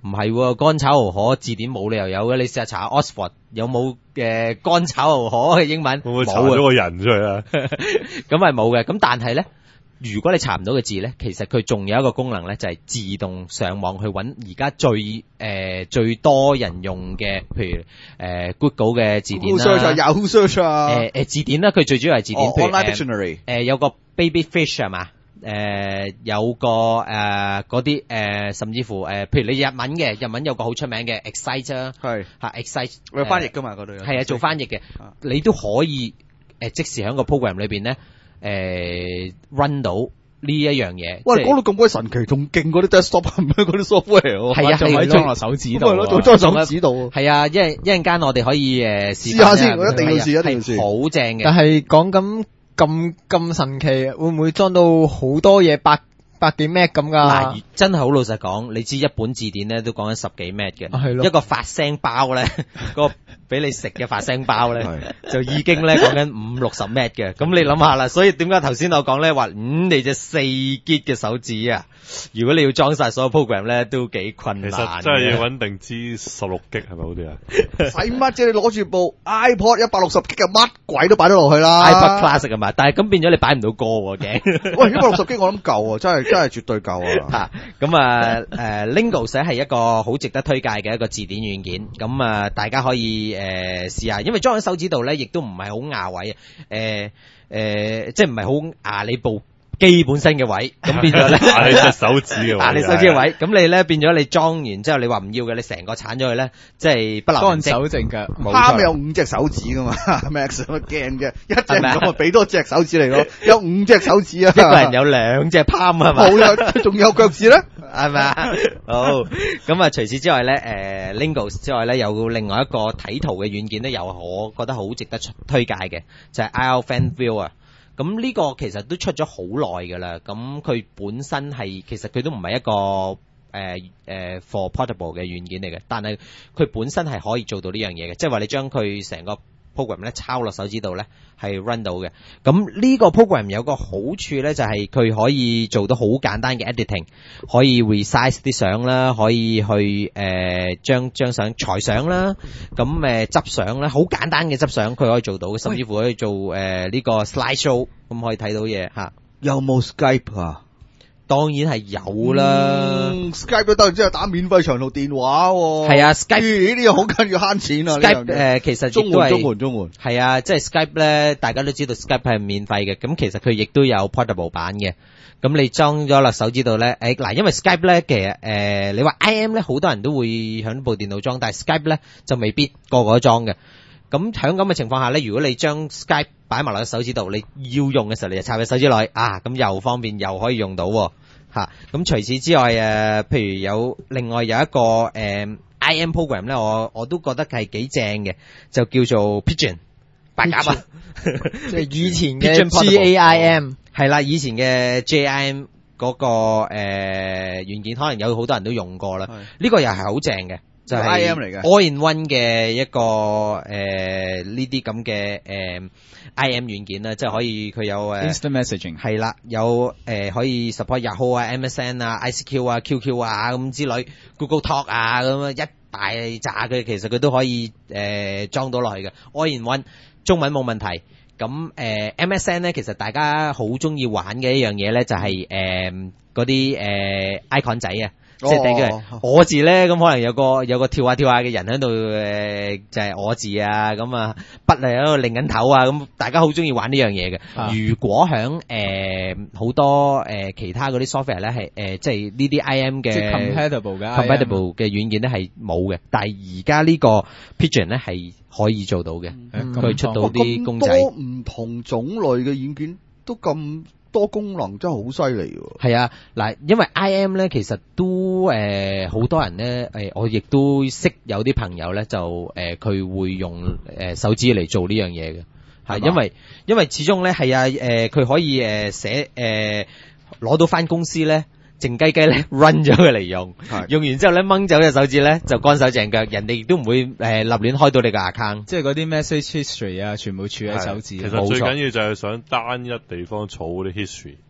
唔係喎，乾炒蠔殼字典冇理由有嘅，你試下查下 Oxford 有冇嘅乾炒蠔殼嘅英文？ 會唔會查咗個人出嚟啊？ 咁係冇嘅，咁但係咧。如果你查唔到嘅字咧，其實佢仲有一個功能咧，就係、是、自動上網去揾而家最誒、呃、最多人用嘅，譬如誒、呃、Google 嘅字典啦 ，Google search 啊，Yahoo search 啊， 誒誒字典啦，佢最主要係字典， 哦、 譬如 Online Dictionary，誒、 呃、有個 Baby Fish 係嘛？誒、呃、有個誒嗰啲誒甚至乎誒、呃，譬如你日文嘅日文有個好出名嘅 Excite 啊， 係嚇 Excite， 有翻譯㗎嘛嗰度， 係啊做翻譯嘅，你都可以誒、呃、即時喺個 program 裏邊咧。誒、呃、run 到呢一樣嘢， 喂，講到咁鬼神奇，仲勁嗰啲 desktop 係咩嗰啲 software？ 係啊， 仲可以裝落手指度， 仲裝手指度。 係啊，一一陣間我哋可以誒試下先，我一定要試，一定要試， 好正嘅。 但係講緊咁咁神奇，會唔會裝到好多嘢百百幾 M 咁噶？ 嗱，真係好老實講，你知一本字典咧都講緊十幾 M 嘅， 係咯， 一個發聲包咧，個俾你食嘅發聲包咧，就已經咧講緊五六十 M 嘅。咁你諗下啦，所以點解頭先我講咧話，嗯，你隻四 G 嘅手指啊，如果你要裝晒所有 program 咧，都幾困難。 其實真係要穩定支十六 G 係咪好啲啊？ 使乜啫？你攞住部 iPod 一百六十 G 嘅，乜鬼都擺得落去啦。 iPod Classic 啊嘛，但係咁變咗你擺唔到歌喎，驚。 喂，一百六十 G 我諗夠啊，真係真係絕對夠啊。 吓咁啊，誒 Lingos 係一個好值得推介嘅一個字典軟件，咁啊大家可以誒試下，因為裝喺手指度咧，亦都唔係好壓位，誒誒，即係唔係好壓你部機本身嘅位，咁變咗咧壓你隻手指嘅位， 壓你手指嘅位，咁你咧變咗你裝完之後，你話唔要嘅，你成個鏟咗去咧，即係不留乾手淨腳， 啱有五隻手指噶嘛 ，Max 乜驚嘅，一隻咁啊俾多隻手指嚟咯，有五隻手指啊， 一個人有兩隻 palm 係嘛， 冇有，仲有腳趾咧， 係咪啊？好，咁啊除此之外咧，誒、呃、Lingos 之外咧，有另外一個睇圖嘅軟件咧，又我覺得好值得推介嘅，就係、是、Elephant View 啊。咁呢個其實都出咗好耐㗎啦，咁佢本身係其實佢都唔係一個誒誒、呃呃、for portable 嘅軟件嚟嘅，但係佢本身係可以做到呢樣嘢嘅，即係話你將佢成個 program 咧抄落手指度咧係 run 到嘅。咁呢個 program 有個好處咧，就係、是、佢可以做到好簡單嘅 editing，可以 resize 啲相啦，可以去誒、呃、將將相裁相啦，咁誒執相啦，好簡單嘅執相佢可以做到，甚至乎可以做誒呢、呃這個 slide show，咁可以睇到嘢嚇。 有冇 Skype 啊？ 當然係有啦、 嗯、，Skype 都得，然之後打免費長途電話喎。 係啊 ，Skype 呢啲嘢好緊要慳錢啊。 Skype 誒、呃、其實中換中換中換。係啊，即係 Skype 咧，大家都知道 Skype 係免費嘅，咁其實佢亦都有 portable 版嘅。咁你裝咗落手指度咧，誒、哎、嗱，因為 Skype 咧其實誒、呃、你話 I M 咧，好多人都會響部電腦裝，但係 Skype 咧就未必個個都裝嘅。咁喺咁嘅情況下咧，如果你將 Skype 擺埋落手指度，你要用嘅時候你就插喺手指內啊，咁又方便又可以用到喎。吓，咁除此之外誒，譬如有另外有一個誒、呃、I M program 咧，我我都覺得係幾正嘅，就叫做 Pigeon 白鴿啊， 即係以前嘅 G A I M 係啦，以前嘅 G A I M 嗰、那個誒軟、呃、件，可能有好多人都用過啦。呢、這個又係好正嘅，就係、是、 I M 嚟嘅 all in one 嘅一個誒呢啲咁嘅誒 I M 軟件啦，即係可以佢有誒 instant messaging 係啦，有誒、呃、可以 support Yahoo 啊、M S N 啊、I C Q 啊、Q Q 啊咁之類 ，Google Talk 啊咁啊一大紮嘅，其實佢都可以誒裝、呃、到落去嘅 all in one， 中文冇問題。咁誒、呃、M S N 咧，其實大家好中意玩嘅一樣嘢咧，就係誒嗰啲誒 icon 仔啊。即係掟佢我字咧，咁可能有個有個跳下跳下嘅人喺度誒，就係、是、我字啊，咁啊筆啊喺度擰緊頭啊，咁大家好中意玩呢樣嘢嘅。啊、如果響誒好多誒、呃、其他嗰啲 software 咧係誒即係呢啲 I M 嘅 compatible 嘅 compatible 嘅軟件咧係冇嘅，但係而家呢個 Pigeon 咧係可以做到嘅，佢、嗯、出到啲公仔。 咁多唔同種類嘅軟件都咁多功能，真係好犀利喎！ 係啊，嗱，因為 I M 咧，其實都誒好、呃、多人咧，誒、呃、我亦都識有啲朋友咧，就誒佢、呃、會用誒、呃、手指嚟做呢樣嘢嘅，係因為因為始終咧係啊，誒、呃、佢可以誒寫誒攞到返公司咧。靜雞雞咧 run 咗佢嚟用，用完之後咧掹走隻手指咧就乾手淨腳，人哋亦都唔會誒、呃、立亂開到你個 account， 即係嗰啲 message history 啊，全部儲喺手指。 其實最緊要就係想單一地方儲嗰啲 history。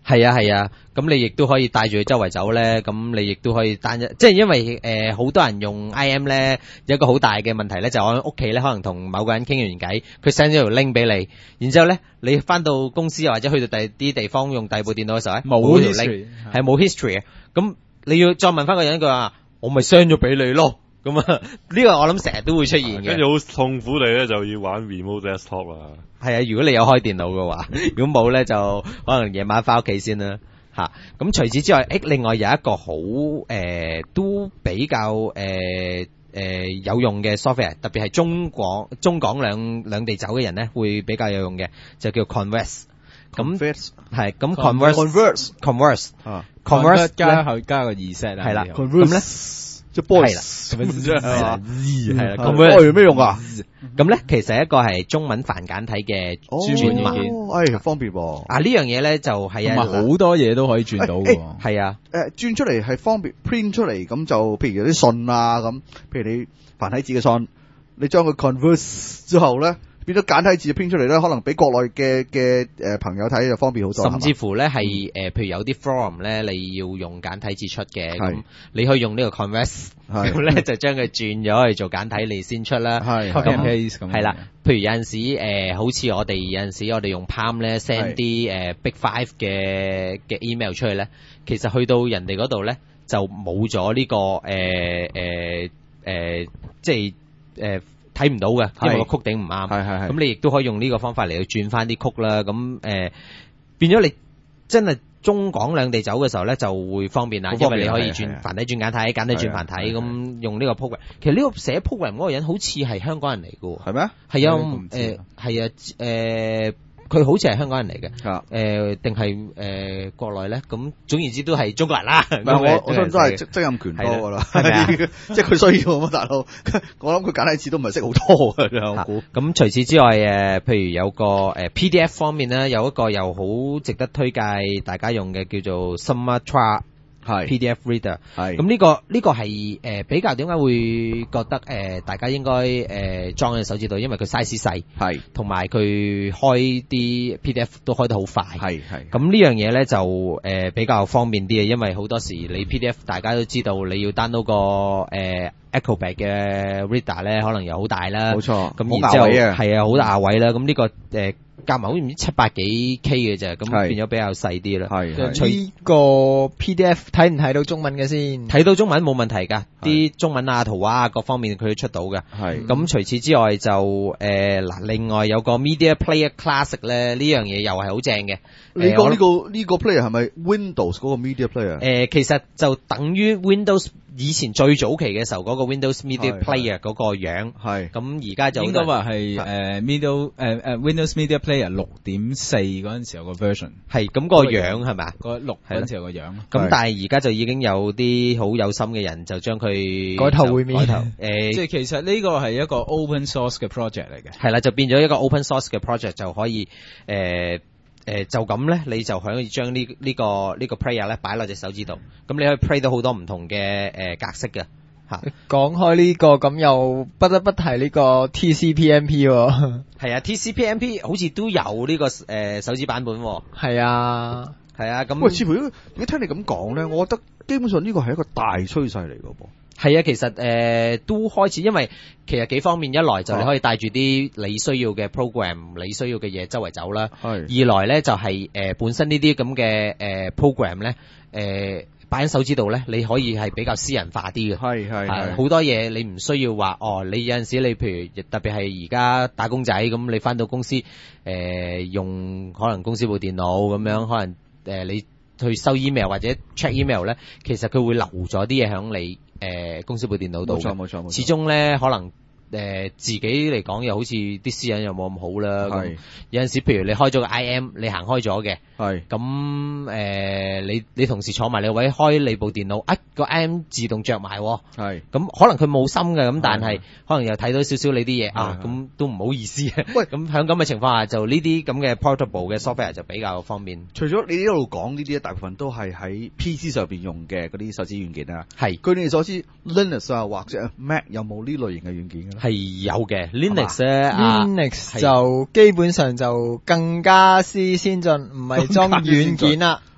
係啊係啊，咁你亦都可以帶住佢周圍走咧，咁你亦都可以單一，即係因為誒好、呃、多人用 I M 咧，有一個好大嘅問題咧，就我喺屋企咧，可能同某個人傾完偈，佢 send 咗條 link 俾你，然之後咧，你翻到公司或者去到第啲地方用第二部電腦嘅時候咧，冇條 link，係冇 history 嘅，咁你要再問翻個人一句話，我咪 send 咗俾你咯。咁啊，呢個我諗成日都會出現嘅。 跟住好痛苦地咧，就要玩 remote desktop 啦。 係啊，如果你有開電腦嘅話，如果冇咧，就可能夜晚翻屋企先啦。吓，咁除此之外，誒，另外有一個好誒、呃，都比較誒誒、呃呃、有用嘅 software， 特別係中廣中港兩兩地走嘅人咧，會比較有用嘅，就叫 Converse。咁係咁 Converse Converse 啊 Converse 加後加個 Z 啊，係啦，咁咧。即係 boys 係啦，係啦，咁樣有咩用啊？咁咧，其實一個係中文繁簡體嘅轉碼， 哎，方便喎。 啊，呢樣嘢咧就係啊， 好多嘢都可以轉到嘅。 係啊， 誒，轉出嚟係方便 print 出嚟，咁就譬如有啲信啊咁，譬如你繁體字嘅信，你將佢 convert 之後咧。變咗簡體字拼出嚟咧，可能俾國內嘅嘅誒朋友睇就方便好多。 甚至乎咧係誒，譬如有啲 forum 咧，你要用簡體字出嘅，咁你可以用呢個 Converse， 咁咧就將佢轉咗去做簡體嚟先出啦。係咁係啦。譬如有陣時誒、呃，好似我哋有陣時我哋用 Palm 咧 send 啲誒 Big Five 嘅嘅 email 出去咧，其實去到人哋嗰度咧就冇咗呢個誒誒誒，即係誒。呃睇唔到嘅，因為個曲頂唔啱。係係係。咁你亦都可以用呢個方法嚟去轉翻啲曲啦。咁誒、呃、變咗你真係中港兩地走嘅時候咧，就會方便啦。因為你可以轉繁體轉簡體，簡體轉繁體，咁用呢個 program。其實呢個寫 program 嗰個人好似係香港人嚟嘅喎。係咩？係啊，誒係啊，誒。佢好似係香港人嚟嘅，誒定係誒國內咧？咁總言之都係中國人啦。唔係我我相信都係曾蔭權多㗎啦，即係佢需要啊嘛，大佬。我諗佢簡體字都唔係識好多嘅，我估。咁除此之外，誒譬如有個誒 P D F 方面咧，有一個又好值得推介大家用嘅叫做 Sumatra。係 P D F Reader，係咁呢個呢、呢個係誒、呃、比較點解會覺得誒、呃、大家應該誒裝喺手指度，因為佢 size 細，係同埋佢開啲 P D F 都開得好快，係係咁呢樣嘢咧就誒、呃、比較方便啲嘅，因為好多時你 P D F 大家都知道你要 download 個誒、呃、Acrobat 嘅 Reader 咧，可能又好大啦，冇錯，咁然之後係啊好大位啦，咁呢、呢個誒。呃夾埋好似唔知七百幾 K 嘅啫，咁變咗比較細啲啦。係呢個 P D F 睇唔睇到中文嘅先？睇到中文冇問題㗎，啲中文啊、圖畫啊各方面佢都出到嘅。係咁除此之外就誒嗱、呃，另外有個 Media Player Classic 咧，呢樣嘢又係好正嘅。你講呢個呢、這個 player 係咪 Windows 嗰個 Media Player？誒、呃，其實就等於 Windows 以前最早期嘅時候嗰個 Windows Media Player 嗰個樣。係咁而家就應該話係誒 Media 誒誒 Windows Media Player 六點四嗰陣時候個 version。係咁個樣係咪？個六嗰陣時候個樣。咁但係而家就已經有啲好有心嘅人就將佢改頭換面。改頭誒，即係其實呢個係一個 open source 嘅 project 嚟嘅。係啦，就變咗一個 open source 嘅 project 就可以誒。呃誒、呃，就咁咧，你就可以將呢呢個呢、這個 player 咧擺落隻手指度，咁你可以 play 到好多唔同嘅誒、呃、格式嘅吓。講開呢、這個，咁又不得不提呢個 T C P M P 喎。係啊 ，T C P M P 好似都有呢、這個誒、呃、手指版本。係啊，係啊，咁。喂，似乎如果聽你咁講咧，我覺得基本上呢個係一個大趨勢嚟噶噃。係啊，其實誒、呃、都開始，因為其實幾方面，一來就你可以帶住啲你需要嘅 program、哦、你需要嘅嘢周圍走啦。係。二來咧就係、是、誒、呃、本身呢啲咁嘅誒 program 咧，誒擺喺手指度咧，你可以係比較私人化啲嘅。係係係。好多嘢你唔需要話哦，你有陣時你譬如特別係而家打工仔咁，你返到公司誒、呃、用可能公司部電腦咁樣，可能誒、呃、你去收 email 或者 check email 咧，其實佢會留咗啲嘢響你。誒、呃，公司部電腦度，冇錯冇錯冇錯，始終咧可能誒、呃、自己嚟講又好似啲私隱又冇咁好啦。係有陣時，譬如你開咗個 I M， 你行開咗嘅，係咁誒，你你同事坐埋你位開你部電腦，啊個 I M 自動着埋，係咁可能佢冇心嘅，咁但係可能又睇到少少你啲嘢啊，咁都唔好意思。喂，咁喺咁嘅情況下，就呢啲咁嘅 portable 嘅 software 就比較方便。除咗你一路講呢啲，大部分都係喺 P C 上邊用嘅嗰啲手指軟件啊。係據你所知 ，Linux 啊或者 Mac 有冇呢類型嘅軟件嘅咧？係有嘅 ，Linux 咧、啊、，Linux 就基本上就更加之先進，唔係裝軟件啦。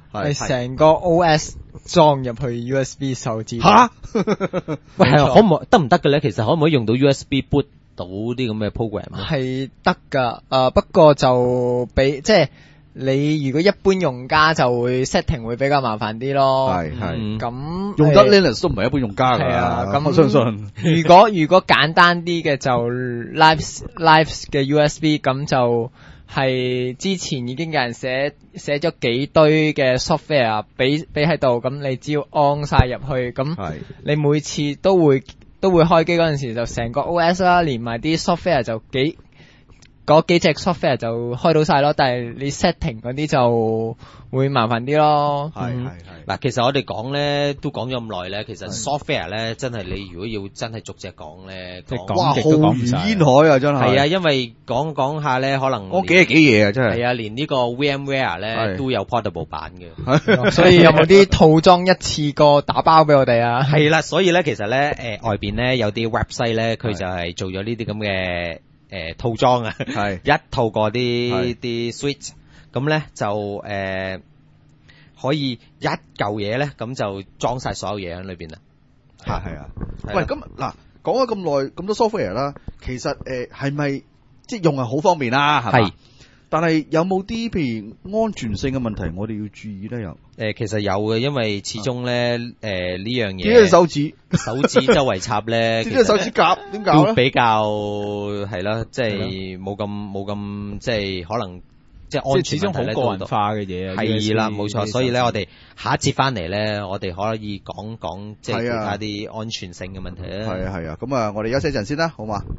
係成個 O S 裝入去 U S B 手指。 吓？ 喂，係可唔可得唔得嘅咧？其實可唔可以用到 U S B boot 到啲咁嘅 program 啊？ 係得㗎，誒不過就比即係你如果一般用家就會 setting 會比較麻煩啲咯。 係係。 咁用得 Linux 都唔係一般用家㗎。 係啊，咁我相信。 如果如果簡單啲嘅就 Live Live 嘅 U S B 咁就。係之前已經有人寫寫咗幾堆嘅 software 俾俾喺度，咁你只要安晒入去，咁你每次都會都會開機嗰陣時就成個 O S 啦，連埋啲 software 就幾嗰幾隻 software 就開到晒咯，但係你 setting 嗰啲就會麻煩啲咯。 係係係。 嗱，其實我哋講咧都講咗咁耐咧，其實 software 咧真係你如果要真係逐隻講咧， 哇，浩如煙海啊，真係。 係啊，因為講講下咧，可能講幾係幾嘢啊，真係。 係啊，連呢個 VMware 咧都有 portable 版嘅。 所以有冇啲套裝一次過打包俾我哋啊？ 係啦，所以咧其實咧誒外邊咧有啲 website 咧，佢就係做咗呢啲咁嘅。誒、呃、套裝啊，係一套過啲啲 switch，咁咧就誒、呃、可以一嚿嘢咧，咁就裝晒所有嘢喺裏邊啦。 係係啊，喂，咁嗱講咗咁耐咁多 software 啦，其實誒係咪即係用係好方便啦？係嘛？但係有冇啲譬如安全性嘅問題，我哋要注意咧？又誒、 呃，其實有嘅，因為始終咧誒呢、呃、樣嘢， 幾隻手指手指周圍插咧， 幾隻手指夾點搞咧？ 都比較係啦，即係冇咁冇咁即係可能即係安全問題咧， 好個人化嘅嘢係啦，冇錯。所以咧，我哋下一節翻嚟咧，我哋可以講講即係其他啲安全性嘅問題啦。 係啊係啊，咁啊，我哋休息一陣先啦，好嘛？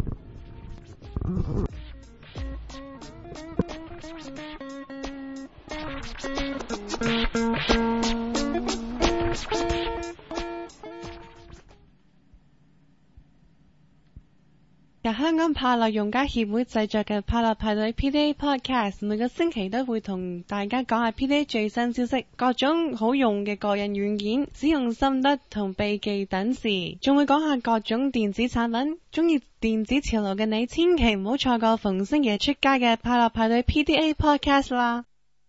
由香港帕樂用家協會製作嘅帕樂派對 P D A Podcast， 每個星期都會同大家講下 P D A 最新消息，各種好用嘅個人軟件、使用心得同秘技等事，仲會講下各種電子產品。中意電子潮流嘅你，千祈唔好錯過逢星期出街嘅帕樂派對 P D A Podcast 啦！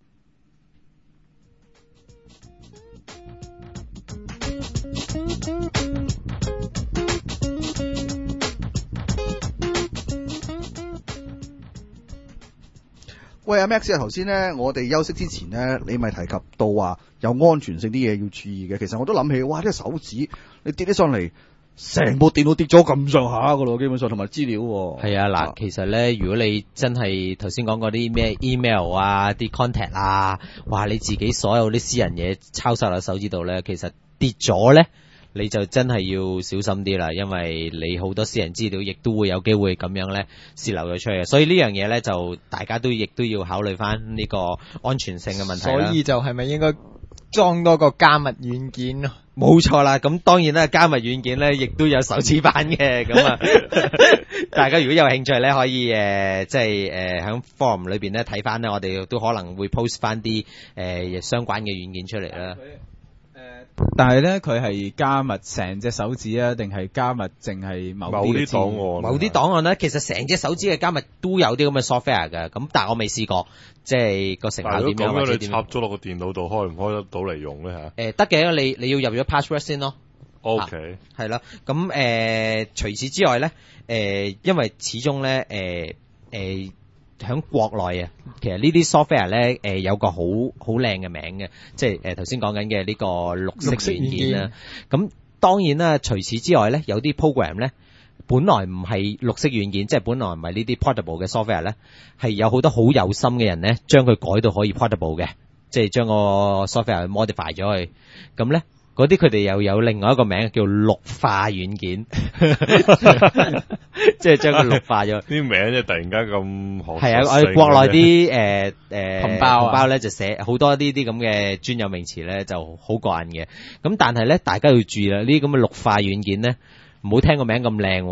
喂，阿 Max 啊，頭先咧，我哋休息之前咧，你咪提及到話有安全性啲嘢要注意嘅。其實我都諗起，哇！啲手指你跌起上嚟，成部電腦跌咗咁上下噶咯，基本上同埋資料。 係啊，嗱，其實咧，如果你真係頭先講嗰啲咩 email 啊、啲 contact 啊，哇！你自己所有啲私人嘢抄晒落手指度咧，其實跌咗咧。你就真係要小心啲啦，因為你好多私人資料亦都會有機會咁樣咧洩漏咗出去，所以呢樣嘢咧就大家都亦都要考慮翻呢個安全性嘅問題啦。 所以就係咪應該裝多個加密軟件咯？ 冇錯啦，咁當然啦，加密軟件咧亦都有手指版嘅，咁啊，大家如果有興趣咧，可以誒、呃、即係誒喺 forum 裏邊咧睇翻咧，我哋都可能會 post 翻啲誒相關嘅軟件出嚟啦。 但係咧，佢係加密成隻手指啊，定係加密淨係某啲檔案？ 某啲檔案咧，其實成隻手指嘅加密都有啲咁嘅 software 嘅，咁但係我未試過，即係個成效點樣或者點樣。 插咗落個電腦度，開唔開得到嚟用咧嚇？誒、 呃，得嘅，你你要入咗 password 先咯。 OK， 係啦，咁誒、呃，除此之外咧，誒、呃，因為始終咧，誒、呃，誒、呃。喺國內啊，其實呢啲 software 咧，誒、呃、有個好好靚嘅名嘅，即係誒頭先講緊嘅呢個綠色軟件啦。咁當然啦，除此之外咧，有啲 program 咧，本來唔係綠色軟件，即係本來唔係呢啲 portable 嘅 software 咧，係有好多好有心嘅人咧，將佢改到可以 portable 嘅，即係將個 software modify 咗佢，咁咧。嗰啲佢哋又有另外一個名叫綠化軟件，即係將佢綠化咗。 啲名就突然間咁學術性。 係啊，我哋國內啲誒誒同胞同胞咧就寫好多呢啲咁嘅專有名詞咧就好過癮嘅。咁但係咧，大家要注意啦，呢啲咁嘅綠化軟件咧，唔好聽個名咁靚，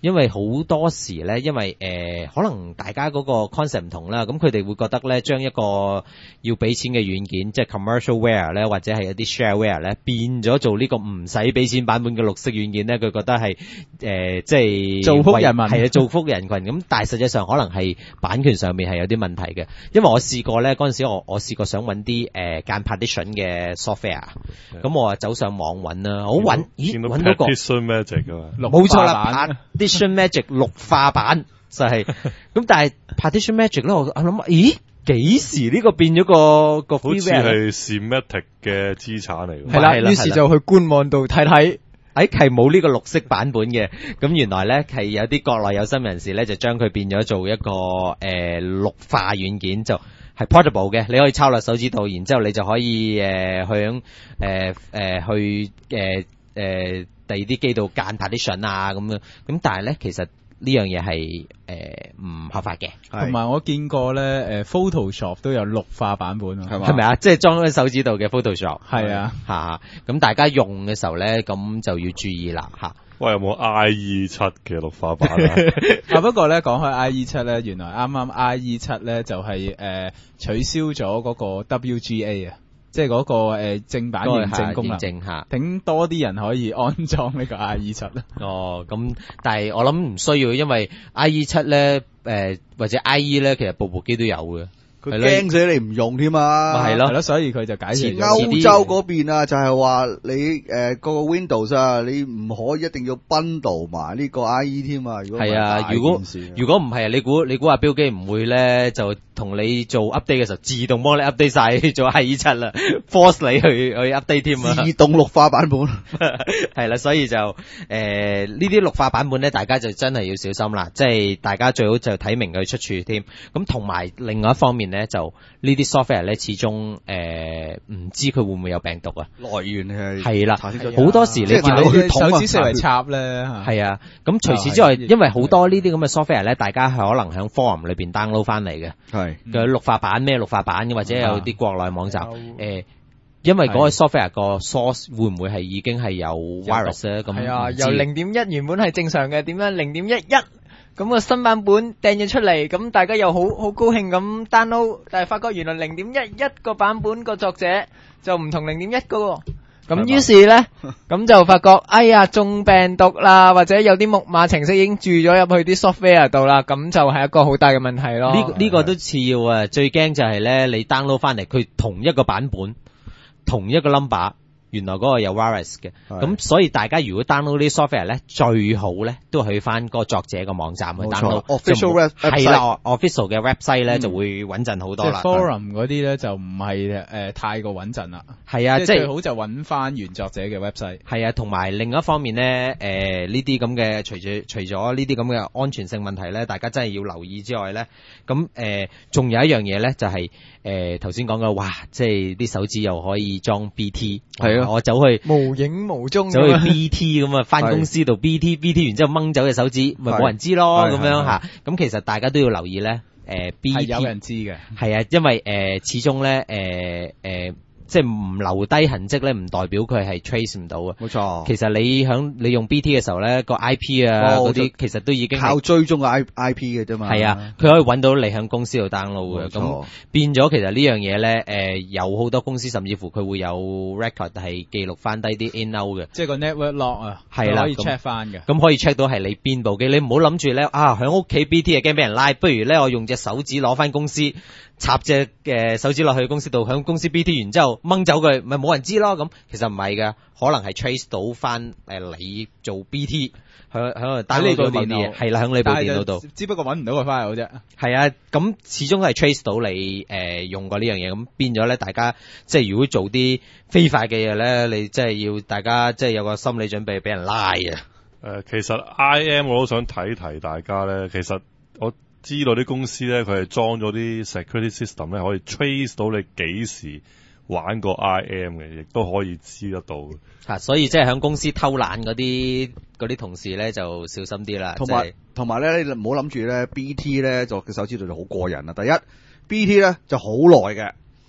因為好多時咧，因為誒、呃、可能大家嗰個 concept 唔同啦，咁佢哋會覺得咧，將一個要俾錢嘅軟件，即係 commercialware 咧，或者係一啲 shareware 咧，變咗做呢個唔使俾錢版本嘅綠色軟件咧，佢覺得係誒、呃、即係造福人民， 係啊，造福人群。咁但係實際上可能係版權上面係有啲問題嘅，因為我試過咧，嗰陣時我我試過想揾啲誒間 partition 嘅 software， 咁我啊走上網揾啦，我揾咦揾到個 partition magic 㗎嘛， 冇錯啦 partition magic 綠化版就係、是、咁，但係 partition magic 咧，我我諗咦幾時呢個變咗個個好似係 semantic 嘅資產嚟㗎， 係啦，於是就去官網度睇睇。 誒係冇呢個綠色版本嘅，咁原來咧係有啲國內有心人士咧就將佢變咗做一個誒、呃、綠化軟件，就係 portable 嘅，你可以抄落手指度，然之後你就可以誒響誒誒去誒誒第二啲機度間 partition 啊咁樣，咁但係咧其實呢樣嘢係誒唔合法嘅， 同埋我見過咧，誒、呃、Photoshop 都有綠化版本啊，係嘛？ 係咪啊？即係裝喺手指度嘅 Photoshop， 係啊， 嚇咁大家用嘅時候咧，咁就要注意啦嚇。 喂，有冇 I E 七嘅綠化版啊？ 啊不過咧講開 I E 七咧，原來啱啱 I E 七咧就係、是、誒、呃、取消咗嗰個 W G A 啊。即係嗰、那個誒、呃、正版認證功能，等多啲人可以安裝呢個 I E 七啦。 哦，咁但係我諗唔需要，因為 I E 七咧誒或者 I E 咧，其實部部機都有嘅。 佢驚死你唔用添啊！ 係咯， 係咯，所以佢就解釋。 歐洲嗰邊啊，就係話你誒個 Windows 啊，你唔可以一定要 bundle 埋呢個 I E 添啊。如果係啊，如果如果唔係，你估你估阿標機唔會咧，就同你做 update 嘅時候自動幫你 update 晒做 I E 七啦，force 你去去 update 添啊。 自動綠化版本係啦，所以就誒呢啲綠化版本咧，大家就真係要小心啦。即係大家最好就睇明佢出處添。咁同埋另外一方面。咧就呢啲 software 咧，始終誒唔知佢會唔會有病毒啊？ 來源係係啦，好多時你見到手指四圍插咧， 係啊。咁除此之外，因為好多呢啲咁嘅 software 咧，大家係可能喺 forum 裏邊 download 翻嚟嘅，係嘅綠化版咩綠化版嘅，或者有啲國內網站誒，因為嗰個 software 個 source 會唔會係已經係有 virus 咧？咁係啊，由零點一原本係正常嘅，點樣零點一一？咁個新版本掟咗出嚟，咁大家又好好高興咁 download，但係發覺原來零點一一個版本個作者就唔同零點一個，咁於是咧，咁就發覺哎呀中病毒啦，或者有啲木馬程式已經注咗入去啲 software 度啦，咁就係一個好大嘅問題咯。 呢、這、呢個都次要啊，最驚就係咧你 download 翻嚟，佢同一個版本，同一個 number。原來嗰個有 virus 嘅，咁所以大家如果 download 啲 software 咧，最好咧都去翻嗰個作者個網站去 download。 official website 係啦 ，official 嘅 website 咧就會穩陣好多啦。 即係 forum 嗰啲咧就唔係誒太過穩陣啦。 係啊，即係最好就揾翻原作者嘅 website。 係啊，同埋另一方面咧，誒呢啲咁嘅除咗除咗呢啲咁嘅安全性問題咧，大家真係要留意之外咧，咁誒仲有一樣嘢咧就係誒頭先講嘅，哇！即係啲手指又可以裝 B T。係啊。我走去無影無蹤， 走去 B T 咁啊，翻公司度 B T B T 完之後掹走隻手指，咪冇人知咯咁樣吓。咁其實大家都要留意咧，誒 B T 係有人知嘅， 係啊，因為誒、呃、始終咧誒誒。即係唔留低痕跡咧，唔代表佢係 trace 唔到嘅。冇錯，其實你響你用 B T 嘅時候咧，個 I P 啊嗰啲、哦、其實都已經靠追蹤個 I I P 嘅啫嘛。 係啊，佢可以揾到你響公司度 download 嘅。咁變咗其實呢樣嘢咧，誒、呃、有好多公司甚至乎佢會有 record 係記錄翻低啲 in out 嘅。 即係個 network log 啊，係啦，可以 check 翻嘅。咁可以 check 到係你邊部機，你唔好諗住咧啊響屋企 B T 係驚俾人拉，不如咧我用隻手指攞翻公司。插隻嘅手指落去公司度，響公司 B T 完之後掹走佢，咪冇人知咯。咁其實唔係嘅，可能係 trace 到翻誒你做 B T 響響度 download 到某啲嘢，係啦，響你部電腦度。 只不過揾唔到個 file 啫。 係啊，咁始終係 trace 到你誒、呃、用過呢樣嘢，咁變咗咧，大家即係如果做啲非法嘅嘢咧，你即係要大家即係有個心理準備俾人拉啊。誒、 呃，其實 I M 我都想提提大家咧，其實我。知道啲公司咧，佢係裝咗啲 security system 咧，可以 trace 到你幾時玩過 I M 嘅，亦都可以知得到。 嚇、啊，所以即係喺公司偷懶嗰啲嗰啲同事咧，就小心啲啦。 同埋同埋咧，你唔好諗住咧 B T 咧，就嘅手指度就好過癮啦。第一 B T 咧就好耐嘅，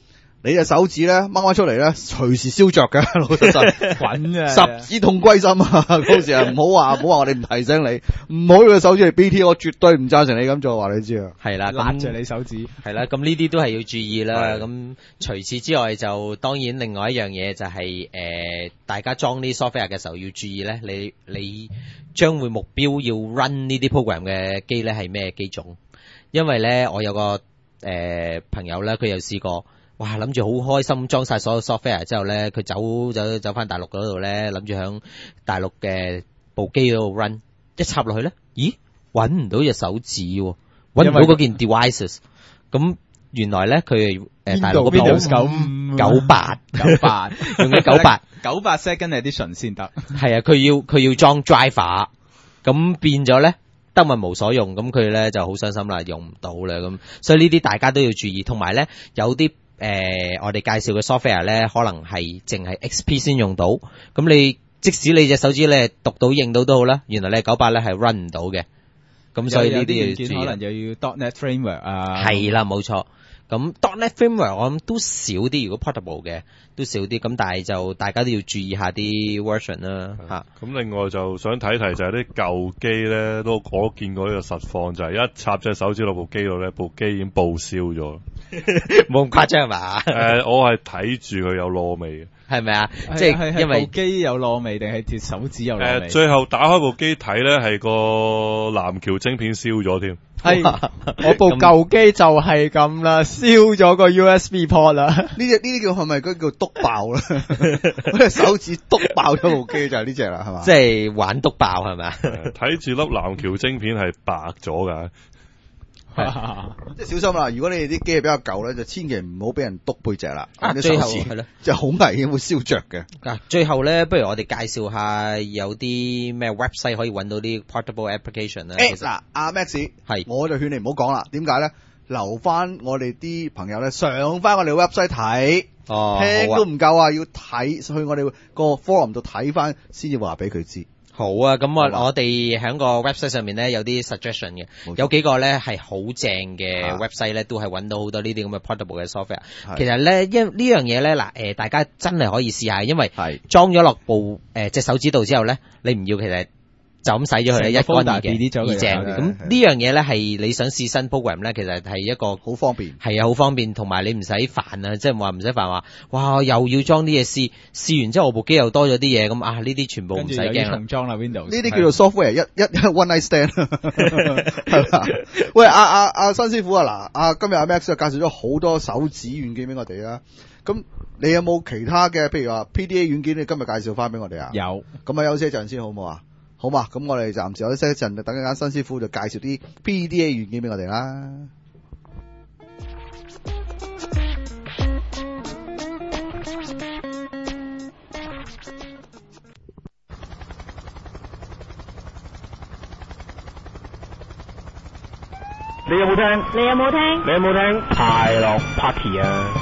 你隻手指咧掹翻出嚟咧，隨時燒着嘅，老實實滾啊，十指痛歸心啊！嗰時啊，唔好話唔好話我哋唔提醒你，唔好用隻手指嚟 B T， 我絕對唔贊成你咁做，話你知啊。 係啦， 揦住你手指。 係啦，咁呢啲都係要注意啦。咁除此之外就當然另外一樣嘢就係、是、誒、呃，大家裝啲 software 嘅時候要注意咧，你你將會目標要 run 呢啲 program 嘅機咧係咩機種？因為咧我有個誒、呃、朋友咧，佢有試過。哇！諗住好開心裝晒所有 software 之後咧，佢走走走翻大陸嗰度咧，諗住響大陸嘅部機嗰度 run， 一插落去咧，咦？搵唔到隻手指喎，搵唔到嗰件 devices。咁原來咧佢誒大陸嗰邊九九八九八用咗九八九八 second edition 先得。 係啊，佢要佢要裝 driver， 咁變咗咧得物無所用，咁佢咧就好傷心啦，用唔到啦咁。所以呢啲大家都要注意，同埋咧有啲。誒、呃，我哋介紹嘅 software 咧，可能係淨係 X P 先用到。咁你即使你隻手指咧讀到認到都好啦，原來你九八咧係 run 唔到嘅。咁所以呢啲要注意。 可能又要 .NET framework 啊。 係啦，冇錯。咁 .NET framework 我諗都少啲，如果 portable 嘅都少啲。咁但係就大家都要注意下啲 version 啦。嚇。咁另外就想睇睇就係啲舊機咧，都我都見過呢個實況，就係、是、一插隻手指落部機度咧，部機已經報銷咗。 冇咁誇張係嘛？ 誒、呃，我係睇住佢有燶味嘅， 係咪啊？即係因為部機有燶味定係隻手指有燶味？ 誒、呃，最後打開部機睇咧，係個南橋晶片燒咗添。 係我部舊機就係咁啦，燒咗個 U S B port 啦。 呢隻呢啲叫係咪嗰叫篤爆啦？嗰隻手指篤爆咗部機就係呢隻啦，係嘛？ 即係玩篤爆係咪？ 睇住粒南橋晶片係白咗㗎。 即係小心啦！如果你哋啲機係比較舊咧，就千祈唔好俾人篤背脊啦。 啊，最後係咯， 就好危險，會燒着嘅。 嗱，最後咧，不如我哋介紹下有啲咩 website 可以揾到啲 portable application 咧。 誒，嗱，阿 Max 係，我就勸你唔好講啦。點解咧？留翻我哋啲朋友咧，上翻我哋 website 睇， 哦， 聽都唔夠啊！要睇去我哋個 forum 度睇翻，先至話俾佢知。 好啊，咁我我哋喺個 website 上面咧有啲 suggestion 嘅，有幾個咧係好正嘅 website 咧，都係揾到好多呢啲咁嘅 portable 嘅 software。其實咧，因呢樣嘢咧，嗱，誒，大家真係可以試下，因為裝咗落部誒隻手指度之後咧，你唔要其實。就咁洗咗佢咧，一乾二嘅，二正嘅。咁呢樣嘢咧係你想試新 program 咧，其實係一個好方便， 係啊，好方便，同埋你唔使煩啊，即係話唔使煩話，哇，又要裝啲嘢試，試完之後我部機又多咗啲嘢，咁啊呢啲全部唔使驚啦。 重裝啦 Windows， 呢啲叫做 software 一一 one night stand， 係嘛？喂，阿阿阿新師傅啊，嗱，阿今日阿 Max 就介紹咗好多手指軟件俾我哋啦。咁你有冇其他嘅，譬如話 P D A 軟件，你今日介紹翻俾我哋啊？ 有。咁啊，休息一陣先好唔好啊？好嘛，咁我哋暫時休息一陣，就等一間新師傅就介紹啲 P D A 軟件俾我哋啦。 你有冇聽？你有冇聽？你有冇聽？快樂 Party 啊！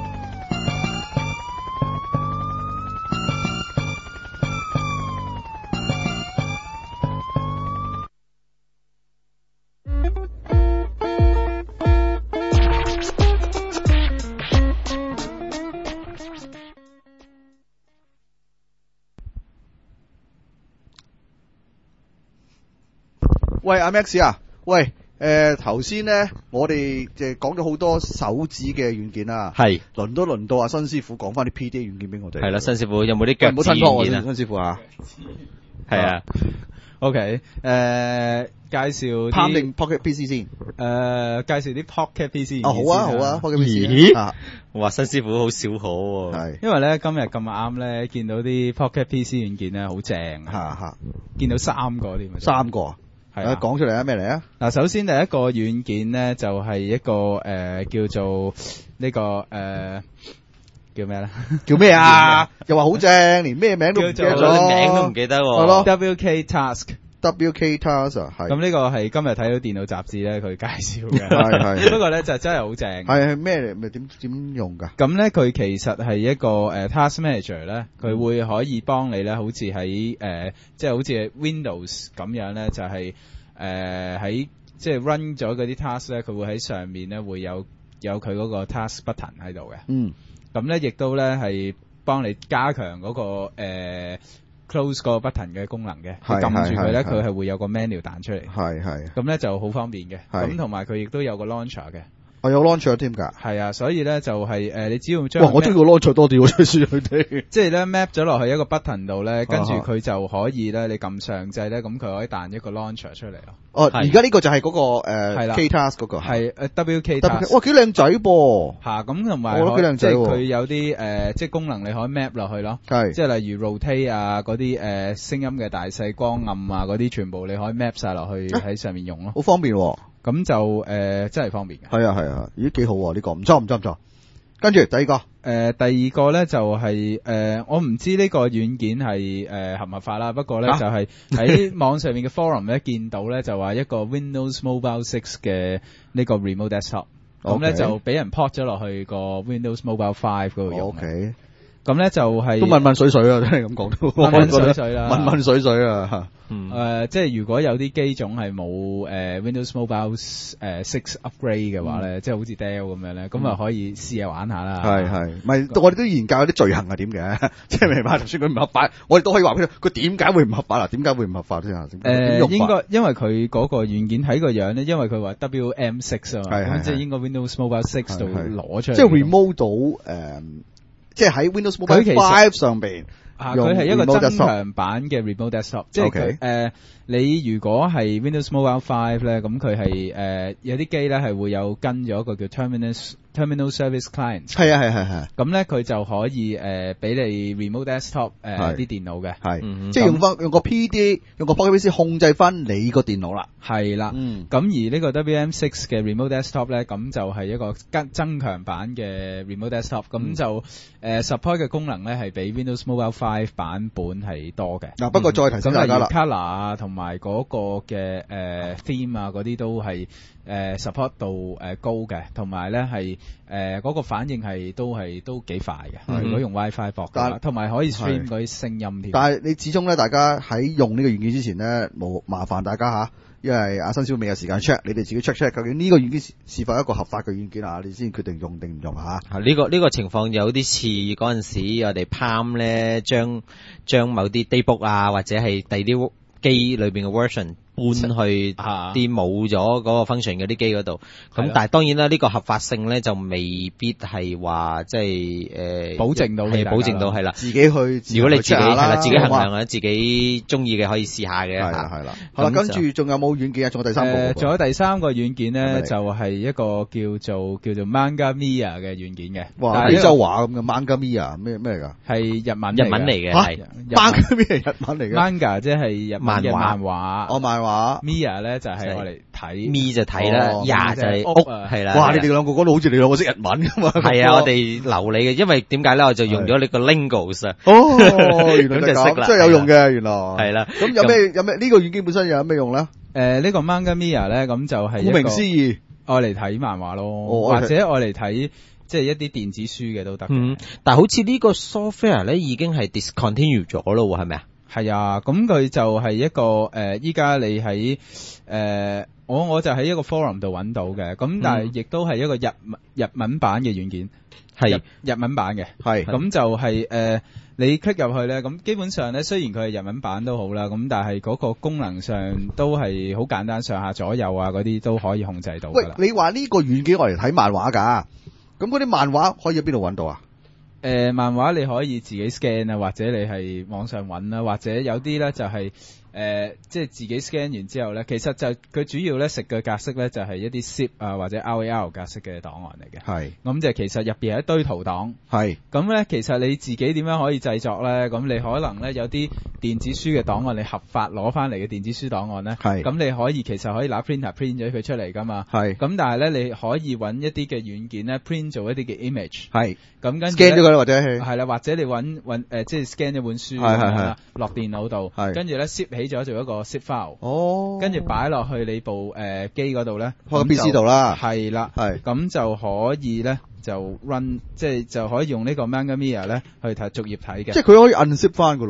喂，阿 Max 啊，喂，誒頭先咧，我哋即係講咗好多手指嘅軟件啦， 係， 輪都輪到阿新師傅講翻啲 P D A 軟件俾我哋。 係啦，新師傅有冇啲腳趾軟件啊？ 新師傅啊， 係啊 ，OK，誒介紹貪定 Pocket P C 先， 誒介紹啲 Pocket P C。 哦，好啊，好啊 ，Pocket P C。 咦？哇，新師傅好少可喎。 係， 因為咧今日咁啱咧，見到啲 Pocket P C 軟件咧好正， 嚇嚇， 見到三個添， 三個啊。係啊，講出嚟啊，咩嚟啊？ 嗱，首先第一個軟件咧就係、是、一個誒、呃、叫做呢、這個誒、呃、叫咩咧？ 叫咩啊？又話好正，連咩名都唔記得咗， 名都唔記得喎。 係咯 ，W K Task。W K Task 啊，係。 咁呢個係今日睇到電腦雜誌咧，佢介紹嘅。 係係。 不過咧就真係好正。 係係咩嚟？咪點點用㗎？ 咁咧佢其實係一個誒、呃、Task Manager 咧，佢會可以幫你咧，好似喺誒即係好似 Windows 咁樣咧，就係誒喺即係 run 咗嗰啲 task 咧，佢會喺上面咧會有有佢嗰個 task button 喺度嘅。 嗯。 咁咧亦都咧係幫你加強嗰、嗰個誒。呃 close 個 button 嘅功能嘅，撳住佢咧，佢係會有個 menu 彈出嚟。 係係。 咁咧就好方便嘅。咁同埋佢亦都有個 launcher 嘅。 我有 launcher 添㗎。係啊，所以咧就係、是、誒、呃，你只要將。 哇！我中意個 launcher 多啲喎，吹書佢哋。 即係咧 map 咗落去一個 button 度咧，跟住佢就可以咧，你撳上掣咧，咁佢可以彈一個 launcher 出嚟咯。 哦，而家呢個就係嗰、那個誒、呃、K task 嗰、那個。 係誒 W K task。 哇，幾靚仔噃！ 嚇，咁同埋我覺得幾靚仔喎。 即係佢有啲誒、呃，即係功能你可以 map 落去咯。 係。即係例如 rotate 啊，嗰啲誒聲音嘅大細、光暗啊，嗰啲全部你可以 map 晒落去喺上面用咯。 好、啊、方便喎、啊。 咁就誒、呃、真係方便嘅。 係啊係啊，咦幾好喎呢個，唔錯唔錯唔錯。跟住第二個，誒、 呃、第二個咧就係、是、誒、呃、我唔知呢個軟件係誒、呃、合唔合法啦，不過咧、啊、就係喺網上面嘅 forum 咧見到咧就話一個 Windows Mobile Six 嘅呢個 Remote Desktop， 咁咧、okay. 就俾人 port 咗落去個 Windows Mobile Five 嗰度用。Okay. 咁咧就係、是、 都問問水水啊，真係咁講都問問水水啦， 問問水水啊， 嗯，誒、呃，即係如果有啲機種係冇誒 Windows Mobile 誒、呃、Six Upgrade 嘅話咧、嗯，即係好似 Dell 咁樣咧，咁、嗯、啊可以試下玩下啦。係係，唔係我哋都研究有啲罪行係點嘅，即係明白？就算佢唔合法，我哋都可以話俾佢，佢點解會唔合法啊？點解會唔合法先啊？誒、呃，應該因為佢嗰個軟件睇個樣咧，因為佢話 W M Six 啊嘛，咁即係應該 Windows Mobile Six 度攞出嚟，即係 remote 到誒。呃即係喺 Windows Mobile Five 上邊，啊，佢係一個增強版嘅 Remote Desktop，即係佢誒，你如果係 Windows Mobile Five 咧，咁佢係誒有啲機咧係會有跟咗一個叫 Terminal Terminal Service Client， 係啊係係係，咁咧佢就可以誒俾、呃、你 Remote Desktop 誒、呃、啲電腦嘅，係、嗯，即係用翻用個 P D 用個 Pocket P C 控制翻你個電腦啦，係啦，咁、嗯、而呢個 W M Six 嘅 Remote Desktop 咧，咁就係一個增增強版嘅 Remote Desktop，咁、嗯、就誒、呃、support 嘅功能咧係比 Windows Mobile Five 版本係多嘅。嗱、嗯，不過再提醒大家啦 ，color 啊同埋嗰個嘅誒、呃、theme 啊嗰啲都係。誒、呃、support 度誒、呃、高嘅，同埋咧係誒嗰個反應係都係都幾快嘅、嗯。如果用 WiFi 駁嘅話，同埋可以 stream 嗰啲聲音添。但係你始終咧，大家喺用呢個軟件之前咧，冇麻煩大家吓，因為阿新少未有時間 check， 你哋自己 check check 究竟呢個軟件是，是否一個合法嘅軟件啊？你先決定用定唔用吓。係呢、這個呢、這個情況有啲似嗰陣時我哋 Palm 咧，將將某啲 daybook 啊或者係第啲機裏邊嘅 version。搬去啲冇咗嗰個 function 嗰啲機嗰度，咁但係當然啦，呢、這個合法性咧就未必係話即係誒保證到，係保證到係啦。自己去，如果你自己係啦，自己衡量或者自己中意嘅可以試下嘅。係啦係啦。好啦，跟住仲有冇軟件啊？仲有第三個。仲、呃、有第三個軟件咧，就係、是、一個叫做叫做 Manga Mia 嘅軟件嘅。哇！非洲話咁嘅 Manga Mia 咩咩嚟㗎？係日文日文嚟嘅。嚇 ！Manga Mia 係日文嚟嘅。Manga 即係日文嘅漫畫。我漫畫。Mia 咧就係我嚟睇，Mi 就睇啦，Ya 就係屋係啦。哇！你哋兩個講到好似你兩個識日文㗎嘛？係啊，我哋流利嘅，因為點解咧？我就用咗呢個 Lingos 啊。哦，原來就識啦，真係有用嘅，原來。係啦。咁有咩有咩呢個軟件本身又有咩用咧？誒，呢個 Manga Mia 咧，咁就係顧名思義，愛嚟睇漫畫咯，或者愛嚟睇即係一啲電子書嘅都得。嗯，但係好似呢個 software 咧已經係 discontinue 咗咯，係咪啊？係啊，咁佢就係一個誒，依、呃、家你喺誒、呃，我我就喺一個 forum 度揾到嘅，咁但係亦都係一個日日文版嘅軟件，係日，日文版嘅，係，咁就係、是、誒、呃，你 click 入去咧，咁基本上咧，雖然佢係日文版都好啦，咁但係嗰個功能上都係好簡單，上下左右啊嗰啲都可以控制到。喂，你話呢個軟件我嚟睇漫畫㗎，咁嗰啲漫畫可以喺邊度揾到啊？誒、呃，漫畫你可以自己 scan 啊，或者你係網上揾啦，或者有啲咧就係、是、誒、呃，即係自己 scan 完之後咧，其實就佢主要咧食嘅格式咧就係一啲 zip 啊或者 R A R 格式嘅檔案嚟嘅。係。咁就其實入邊係一堆圖檔。係。咁咧其實你自己點樣可以製作咧？咁你可能咧有啲電子書嘅檔案，你合法攞翻嚟嘅電子書檔案咧。係。咁你可以其實可以拿 printer print 咗佢出嚟噶嘛。係。咁但係咧你可以揾一啲嘅軟件咧 print 做一啲嘅 image。係。咁跟住 scan 咗佢或者係。係啦，或者你揾揾誒，即係 scan 一本書，係係係落電腦度，跟住咧 zip 起咗做一個 zip file，哦，跟住擺落去你部誒機嗰度咧，開個 P C 度啦，係啦，係，咁就可以咧就 run，即係就可以用呢個 Manga Mia 咧去睇逐頁睇嘅，即係佢可以 unzip 翻噶咯喎。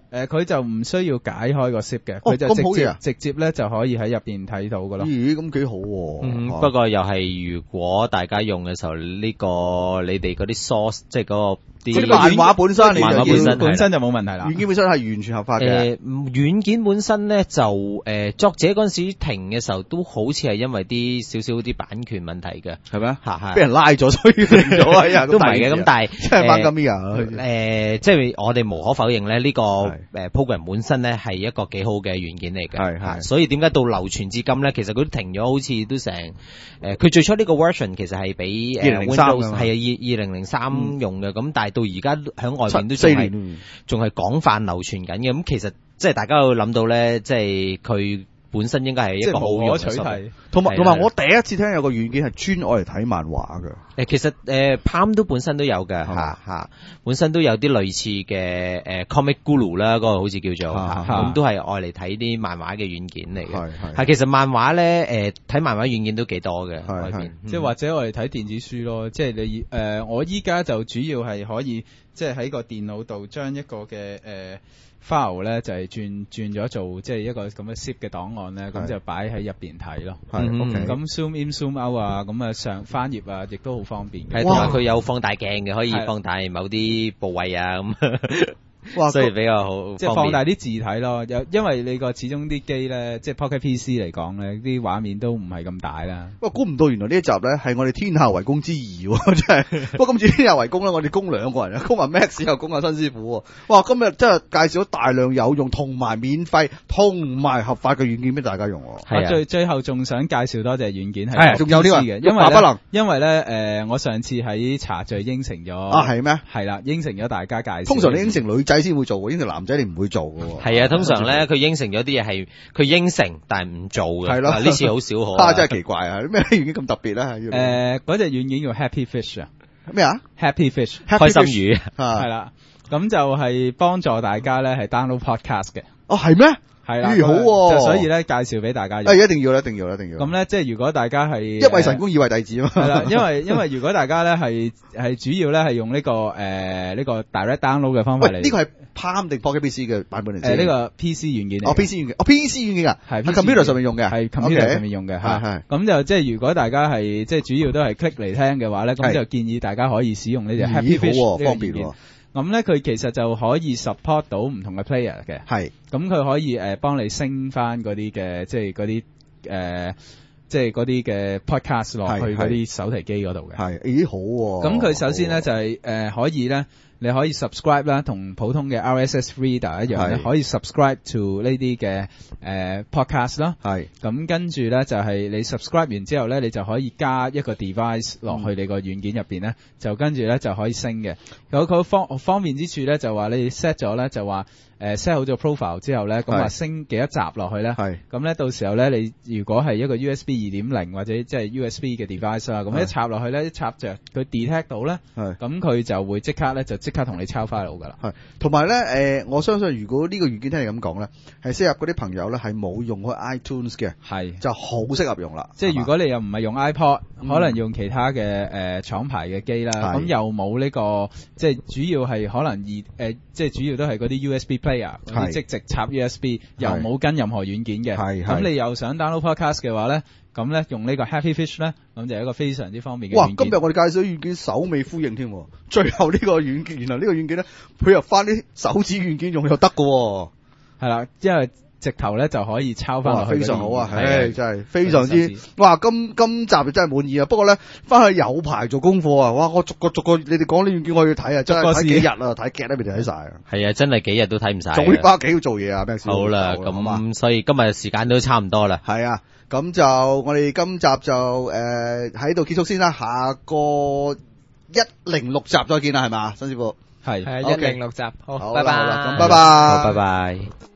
誒佢、呃、就唔需要解開個 zip 嘅，佢、哦、就直接、啊、直接咧就可以喺入邊睇到噶咯。 咦，咁幾好喎、啊嗯啊！ 不過又係如果大家用嘅時候，呢、這個你哋嗰啲 source 即係嗰個。 即係漫畫本身， 漫畫本身本身就冇問題啦。 軟件本身係完全合法嘅。 誒、呃，軟件本身咧就誒、呃、作者嗰陣時停嘅時候，都好似係因為啲少少啲版權問題嘅， 係咩？ 嚇係。 俾人拉咗，所以停咗啊！ 都唔係嘅，咁但係即係翻咁啊！ 誒，即係我哋無可否認咧，呢、這個誒 program 本身咧係一個幾好嘅軟件嚟嘅。係係。所以點解到流傳至今咧？其實佢都停咗，好似都成誒。佢、呃、最初呢個 version 其實係俾誒 Windows 係啊二二零零三用嘅，咁、嗯、但係到而家響外邊都仲係仲係廣泛流傳緊嘅，咁其實即係大家會諗到咧，即係佢本身應該係一個好用嘅手機。 同埋同埋，我第一次聽有個軟件係專愛嚟睇漫畫嘅。 誒，其實誒 Palm 都本身都有嘅嚇嚇，本身都有啲類似嘅誒 Comic Guru 啦，嗰個好似叫做咁，都係愛嚟睇啲漫畫嘅軟件嚟嘅。係係。係其實漫畫咧誒睇漫畫軟件都幾多嘅，外邊即係或者我哋睇電子書咯，即係你誒我依家就主要係可以即係喺個電腦度將一個嘅誒。file 咧就係轉轉咗做即係一個咁嘅 zip 嘅檔案咧，咁就擺喺入邊睇咯。係 OK。咁 zoom in zoom out 啊，咁啊上翻頁啊，亦都好方便。 係同埋佢有放大鏡嘅，可以放大某啲部位啊咁。哇！所以比較好， 即係放大啲字體咯。有因為你個始終啲機咧，即係 Pocket P C 嚟講咧，啲畫面都唔係咁大啦。 哇！估唔到原來呢一集咧係我哋天下圍攻之二，真係。不過今次天下圍攻咧，我哋攻兩個人，攻阿 Max 又攻阿新師傅。哇！今日真係介紹咗大量有用同埋免費同埋合法嘅軟件俾大家用。 係啊。最最後仲想介紹多隻軟件係。 係。仲有呢個嘅，因為不能，因為咧誒、呃，我上次喺茶聚應承咗。 啊，係咩？ 係啦，應承咗大家介紹。 通常你應承女仔先會做，應承男仔你唔會做嘅。 係啊，通常咧佢應承咗啲嘢係佢應承，但係唔做嘅。係咯，呢次好少可。 啊，真係奇怪啊！咩軟件咁特別咧？誒、 呃，嗰隻軟件叫 Happy Fish 啊。 咩啊 ？Happy Fish， 開心魚。 係啦，咁就係幫助大家咧係 download podcast 嘅。 哦，係咩？ 係啦， 好喎、啊， 所以咧介紹俾大家用。 誒，一定要啦，一定要啦，一定要。 咁咧，即係如果大家係一為神功，二為弟子啊嘛。 係啦，因為因為如果大家咧係係主要咧係用呢、這個誒呢、呃這個 direct download 嘅方法嚟。 呢個係 Palm 定 Pocket P C 嘅版本嚟先？ 誒，呢個 P C 軟件嚟。 哦，P C 軟件，哦 P C 軟件啊，係喺 computer 上面用嘅， 係 computer 上面用嘅，係係。咁就即係如果大家係即係主要都係 click 嚟聽嘅話咧，咁就建議大家可以使用呢隻 Happy Fish 方便喎。 咁咧，佢其實就可以 support 到唔同嘅 player 嘅， 係。咁佢可以誒幫、呃、你升翻嗰啲嘅，即係嗰啲誒，即係嗰啲嘅 podcast 落去嗰啲手提機嗰度嘅。係， 咦好喎。 咁佢首先咧就係、是、誒、呃、可以咧。你可以 subscribe 啦，同普通嘅 R S S reader 一樣咧，可以 subscribe to 呢啲嘅誒 podcast 啦。係，咁跟住咧就係、是、你 subscribe 完之後咧，你就可以加一個 device 落去你個軟件入邊咧，就跟住咧就可以升嘅。有佢方方便之處咧，就話你 set 咗咧，就話誒 set 好咗 profile 之後咧，咁話升幾多集落去咧。係，咁咧到時候咧，你如果係一個 U S B 二點零或者即係 U S B 嘅 device 啦，咁一插落去咧，一插着佢 detect 到咧，咁佢就會即刻咧就。即刻同你抄 file 噶啦， 係同埋咧，誒、呃，我相信如果呢個軟件聽你咁講咧，係適合嗰啲朋友咧，係冇用開 iTunes 嘅，係就好適合用啦。 即係如果你又唔係用 iPod，、嗯、可能用其他嘅誒、呃、廠牌嘅機啦，咁又冇呢、這個，即係主要係可能二誒、呃，即係主要都係嗰啲 U S B player，即直插 U S B， 又冇跟任何軟件嘅，咁你又想 download podcast 嘅話咧？咁咧用呢個 Happy Fish 咧，咁就係一個非常之方便嘅軟件。 哇！今日我哋介紹軟件首尾呼應添，最後呢個軟件，原來呢個軟件咧配合翻啲手指軟件用又得喎。 係啦，因為直頭咧就可以抄翻落去。 非常好啊，係真係非常之。哇！今今集就真係滿意啊，不過咧翻去有排做功課啊。哇！我逐個逐個你哋講呢軟件我要睇啊，真係睇幾日啊，睇劇都未睇晒啊。係啊，真係幾日都睇唔晒。 仲要翻屋企要做嘢啊，咩事？ 好啦，咁所以今日時間都差唔多啦。 係啊。咁就我哋今集就誒喺度結束先啦，下個一零六集再見啦，係嘛，新師傅？ 係係一零六集，好， 好拜拜， 咁拜拜， 好，拜拜。